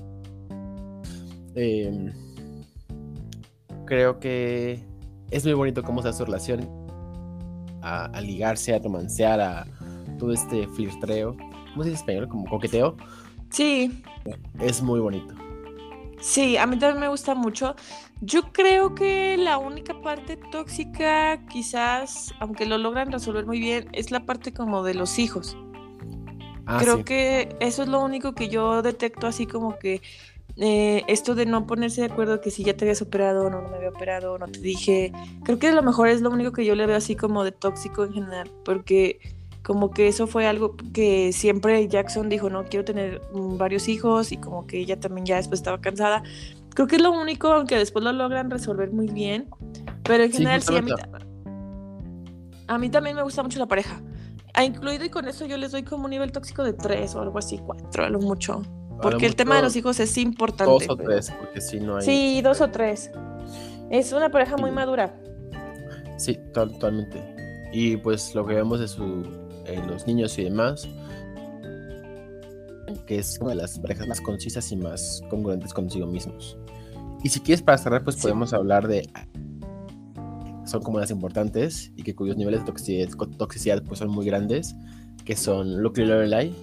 Creo que es muy bonito cómo se hace su relación. A ligarse, a romancear, a todo este flirteo. ¿Cómo se dice en español? Como coqueteo. Sí. Es muy bonito. Sí, a mí también me gusta mucho. Yo creo que la única parte tóxica, quizás, aunque lo logran resolver muy bien, es la parte como de los hijos. Creo que eso es lo único que yo detecto, así como que esto de no ponerse de acuerdo, que si ya te habías operado o no me había operado, no te dije. Creo que a lo mejor es lo único que yo le veo así como de tóxico en general, porque como que eso fue algo que siempre Jackson dijo, no, quiero tener varios hijos, y como que ella también ya después estaba cansada. Creo que es lo único, aunque después lo logran resolver muy bien, pero en general sí, a mí también me gusta mucho la pareja. Incluido, y con eso yo les doy como un nivel tóxico de 3 o algo así, 4 a lo mucho. Porque el tema de los hijos es importante. 2 o 3, porque si no hay... Sí, 2 o 3. Es una pareja muy madura. Sí, totalmente. Y pues lo que vemos de los niños y demás, que es una de las parejas más concisas y más congruentes consigo mismos. Y si quieres, para cerrar, pues podemos hablar de... Son como las importantes y que cuyos niveles de toxicidad pues son muy grandes, que son Luke y Lorelai.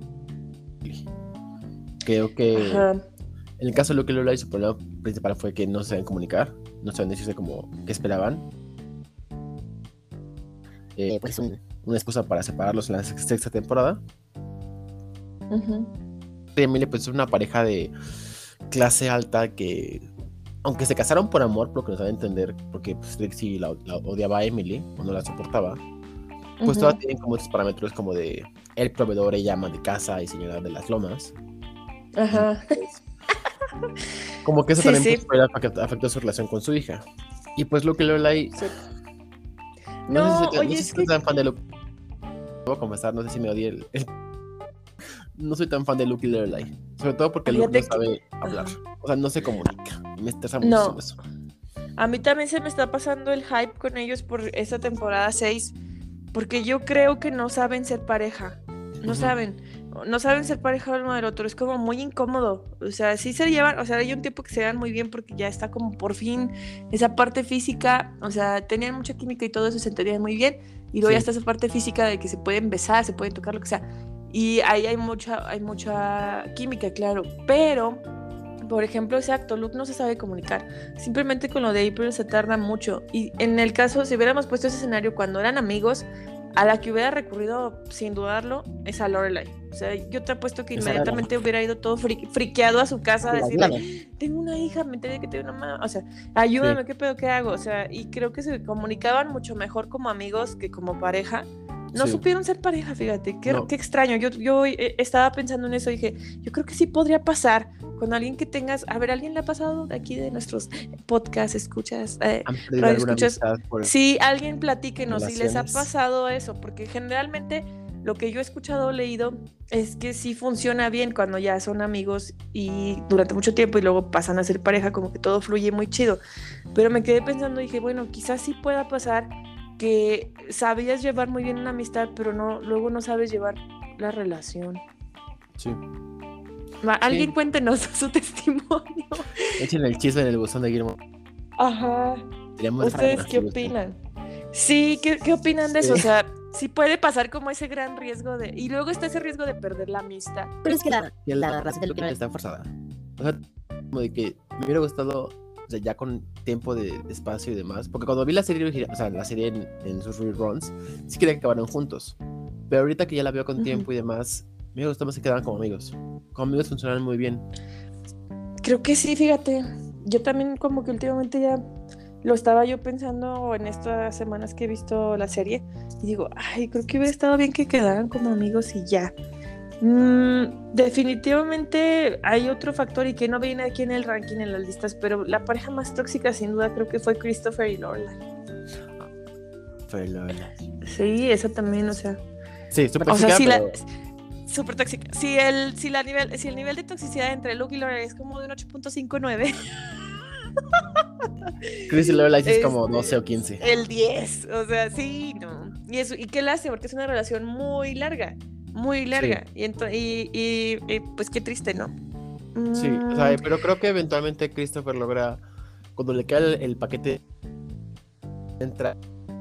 Creo que en el caso de Luke y Lorelai, su problema principal fue que no se saben comunicar, no saben decirse como qué esperaban. Pues una excusa para separarlos en la sexta temporada. Y Emily pues es una pareja de clase alta que, aunque se casaron por amor, por lo que nos da a entender, porque pues Trixie la odiaba a Emily o no la soportaba, pues todas tienen como estos parámetros como de el proveedor, ella ama de casa y señora de las lomas. Entonces, como que eso también pues, afectó su relación con su hija. Y pues Luke y Lorelai no sé si soy tan fan de Luke. Voy a confesar, no sé si me odié no soy tan fan de Luke y Lorelai, sobre todo porque Luke no sabe hablar, o sea, no se comunica, y me estresa mucho eso. A mí también se me está pasando el hype con ellos por esta temporada 6, porque yo creo que no saben ser pareja, no saben ser pareja uno del otro, es como muy incómodo, o sea, sí se llevan, o sea, hay un tiempo que se llevan muy bien porque ya está como por fin esa parte física, o sea, tenían mucha química y todo eso, se entendían muy bien, y luego ya está esa parte física de que se pueden besar, se pueden tocar, lo que sea, y ahí hay mucha química, claro, pero por ejemplo, exacto, Luke no se sabe comunicar, simplemente con lo de April se tarda mucho, y en el caso, si hubiéramos puesto ese escenario cuando eran amigos, a la que hubiera recurrido sin dudarlo es a Lorelai. O sea, yo te apuesto que inmediatamente hubiera ido todo friqueado a su casa a decirle, tengo una hija, me enteré que tengo una mamá, o sea, ayúdame, ¿qué pedo, qué hago? O sea, y creo que se comunicaban mucho mejor como amigos que como pareja. No supieron ser pareja, fíjate, qué extraño. Yo estaba pensando en eso y dije, yo creo que sí podría pasar con alguien que tengas, a ver, ¿alguien le ha pasado de aquí de nuestros podcasts, escuchas? Radio escuchas? Sí, alguien platíquenos si les ha pasado eso, porque generalmente lo que yo he escuchado o leído es que sí funciona bien cuando ya son amigos y durante mucho tiempo y luego pasan a ser pareja, como que todo fluye muy chido. Pero me quedé pensando y dije, bueno, quizás sí pueda pasar que sabías llevar muy bien una amistad, pero luego no sabes llevar la relación. Sí. Alguien Sí. cuéntenos su testimonio. Echen el chisme en el buzón de Guillermo. Ajá. Tenemos ¿Ustedes qué opinan? Sí, ¿qué opinan de eso? O sea, sí puede pasar como ese gran riesgo de... Y luego está ese riesgo de perder la amistad. Pero es que la La razón de lo que está forzada. O sea, como de que me hubiera gustado, o sea, ya con tiempo de espacio y demás, porque cuando vi la serie, o sea, la serie en sus reruns, sí quería que acabaran juntos. Pero ahorita que ya la veo con tiempo y demás, me hubiera gustado más que quedaran como amigos. Como amigos funcionan muy bien. Creo que sí, fíjate. Yo también como que últimamente ya lo estaba yo pensando en estas semanas que he visto la serie y digo, ay, creo que hubiera estado bien que quedaran como amigos y ya. Definitivamente hay otro factor y que no viene aquí en el ranking, en las listas, pero la pareja más tóxica sin duda creo que fue Christopher y Lorelai. Sí, esa también, o sea. Sí, súper tóxica, o sea, sí, pero... súper tóxica. Si el nivel de toxicidad entre Luke y Lorelai es como de un 8.59. Chris y Lorelai es como 12 o 15. El 10, o sea, sí, no. Y qué lástima, porque es una relación muy larga. Sí. Y pues qué triste, ¿no? Sí, o sea, pero creo que eventualmente Christopher logra, cuando le cae el paquete, entra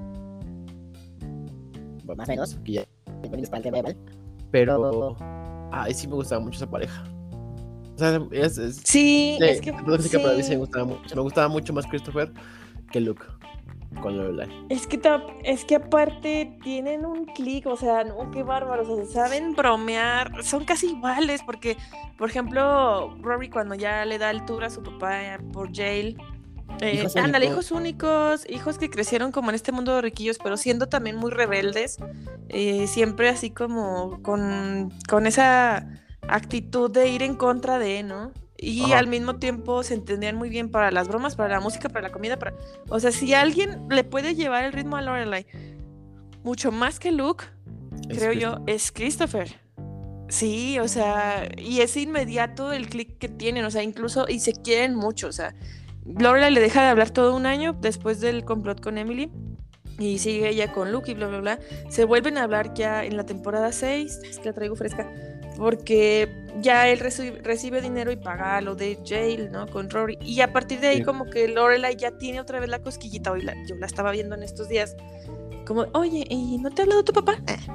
más o menos, que ya, ¿vale? pero sí me gustaba mucho esa pareja. O sea, sí, es que sí. Para mí sí me gustaba mucho más Christopher que Luke con Lorelai. Es que aparte tienen un clic, o sea, no, qué bárbaros, o sea, saben bromear, son casi iguales, porque, por ejemplo, Rory cuando ya le da el tour a su papá por jail, hijos únicos, hijos que crecieron como en este mundo de riquillos, pero siendo también muy rebeldes, siempre así como con esa actitud de ir en contra de, ¿no? Y al mismo tiempo se entendían muy bien para las bromas, para la música, para la comida, o sea, si alguien le puede llevar el ritmo a Lorelai mucho más que Luke, creo yo, es Christopher. Sí, o sea, y es inmediato el click que tienen, o sea, incluso, y se quieren mucho, o sea, Lorelai le deja de hablar todo un año después del complot con Emily y sigue ella con Luke y bla, bla, bla. Se vuelven a hablar ya en la temporada 6, es que la traigo fresca, porque ya él recibe dinero y paga lo de jail, ¿no? Con Rory. Y a partir de ahí como que Lorelai ya tiene otra vez la cosquillita. Hoy yo la estaba viendo en estos días. Como, oye, ¿y no te ha hablado tu papá?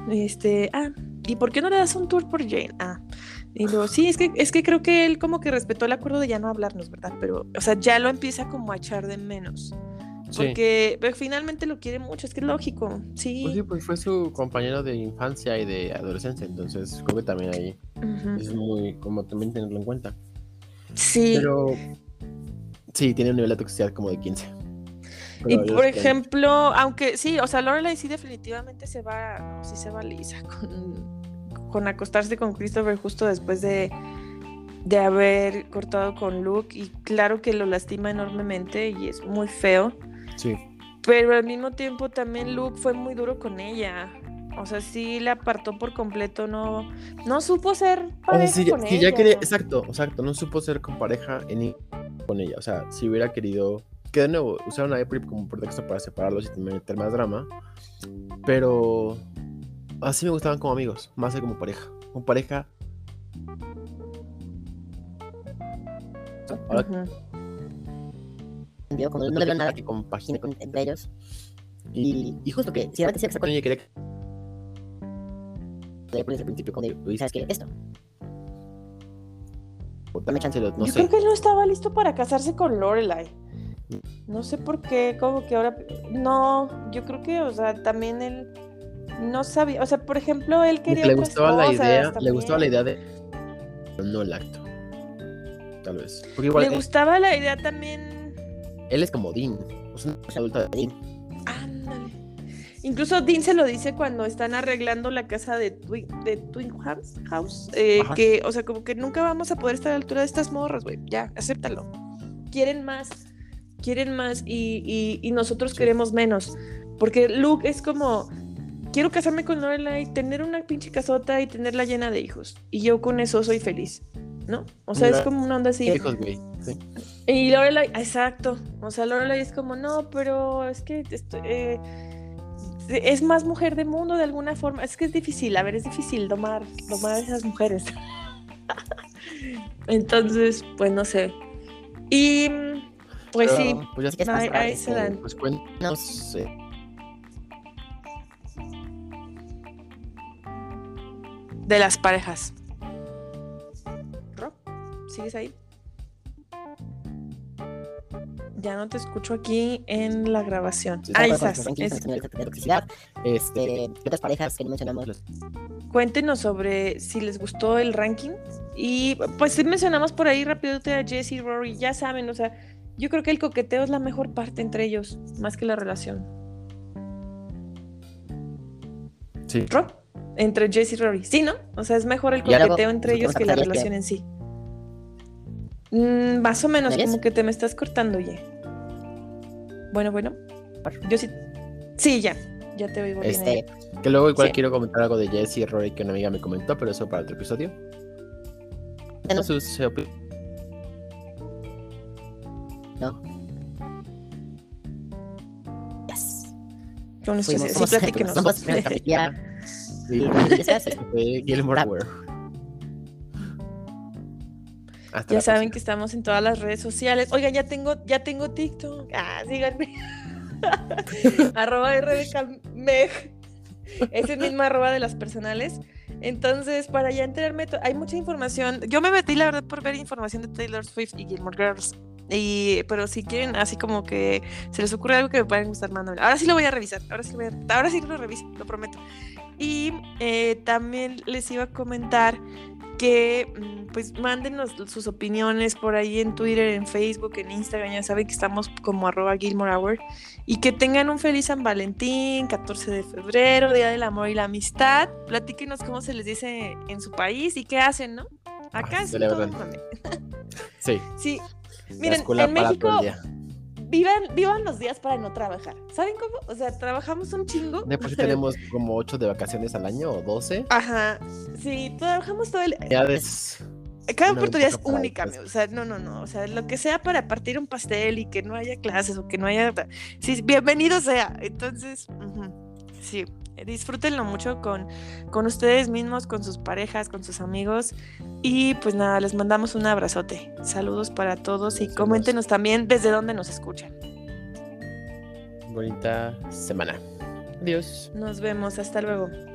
¿Y por qué no le das un tour por jail? Y luego, sí, es que creo que él como que respetó el acuerdo de ya no hablarnos, ¿verdad? Pero, o sea, ya lo empieza como a echar de menos. Porque pero finalmente lo quiere mucho, es que es lógico, sí. Pues sí, pues fue su compañero de infancia y de adolescencia, entonces creo que también ahí es muy, como también tenerlo en cuenta. Sí. Pero sí, tiene un nivel de toxicidad como de 15. Y por ejemplo, aunque sí, o sea, Lorelai sí definitivamente se va lisa con acostarse con Christopher justo después de haber cortado con Luke, y claro que lo lastima enormemente y es muy feo. Sí. Pero al mismo tiempo también Luke fue muy duro con ella. O sea, sí la apartó por completo, no supo ser pareja con ella. Exacto, no supo ser con pareja con ella. O sea, si hubiera querido, que de nuevo usaron a April como pretexto para separarlos y meter más drama, pero así me gustaban como amigos, más que como pareja. Como pareja. Ahora, como no le veo nada que compagine entre ellos. Y justo que si realmente se con ella quería desde el principio con él, y sabes que esto. Dame chance, no Yo sé. creo que él no estaba listo para casarse con Lorelai. No sé por qué, como que ahora no, yo creo que, o sea, también él no sabía, o sea, por ejemplo, él quería le gustaba la idea de no el acto. Tal vez. Porque igual, le gustaba la idea también. Él es como Dean, o sea, una adulta de Dean. Ándale. Incluso Dean se lo dice cuando están arreglando la casa de Twin House, que, o sea, como que nunca vamos a poder estar a la altura de estas morras, güey, ya, acéptalo. Quieren más y nosotros queremos menos, porque Luke es como, quiero casarme con Lorelai, tener una pinche casota y tenerla llena de hijos. Y yo con eso soy feliz, ¿no? O sea, es como una onda así. Hijos, güey. Sí. Y Lorelai, exacto. O sea, Lorelai es como, no, pero es que es más mujer de mundo de alguna forma. Es que es difícil, a ver, es difícil domar a esas mujeres. Entonces, pues no sé. Y pues Pero, sí, pues ya ahí se dan. pues cuéntanos. De las parejas. ¿Rob? ¿Sigues ahí? Ya no te escucho aquí en la grabación. Ahí estás. ¿Qué otras parejas que no mencionamos? Cuéntenos sobre si les gustó el ranking. Y pues sí mencionamos por ahí rápido a Jess y Rory. Ya saben, o sea, yo creo que el coqueteo es la mejor parte entre ellos, más que la relación. Sí. ¿Rob? Entre Jess y Rory. Sí, ¿no? O sea, es mejor el coqueteo entre ellos que la relación en sí. Más o menos, como que te me estás cortando, oye. Bueno. Yo sí. Sí, ya te oigo bien. Que luego igual quiero comentar algo de Jess y Rory que una amiga me comentó, pero eso para otro episodio. No. Yes. Sí, platíquenos. Gilmore Girls. Ya saben que estamos en todas las redes sociales. Oigan, ya tengo TikTok. Síganme. @rbkmeg. Es el mismo @ de las personales. Entonces, para ya enterarme, hay mucha información. Yo me metí, la verdad, por ver información de Taylor Swift y Gilmore Girls. Pero si quieren, así como que se les ocurre algo que me puedan gustar, mándenme. Ahora sí lo voy a revisar. Ahora sí lo reviso, lo prometo. Y también les iba a comentar que pues mándenos sus opiniones por ahí en Twitter, en Facebook, en Instagram. Ya saben que estamos como @GilmoreHour. Y que tengan un feliz San Valentín, 14 de febrero, Día del Amor y la Amistad. Platíquenos cómo se les dice en su país y qué hacen, ¿no? Acá es todo mame. Sí. Miren, en México vivan los días para no trabajar. ¿Saben cómo? O sea, trabajamos un chingo. Después tenemos como 8 de vacaciones al año o 12. Ajá. Sí, trabajamos todo el... Cada oportunidad es única, o sea, no, o sea, lo que sea para partir un pastel y que no haya clases o que no haya... Sí, bienvenido sea. Entonces, sí, disfrútenlo mucho con ustedes mismos, con sus parejas, con sus amigos. Y pues nada, les mandamos un abrazote. Saludos para todos y coméntenos también desde dónde nos escuchan. Bonita semana. Adiós. Nos vemos, hasta luego.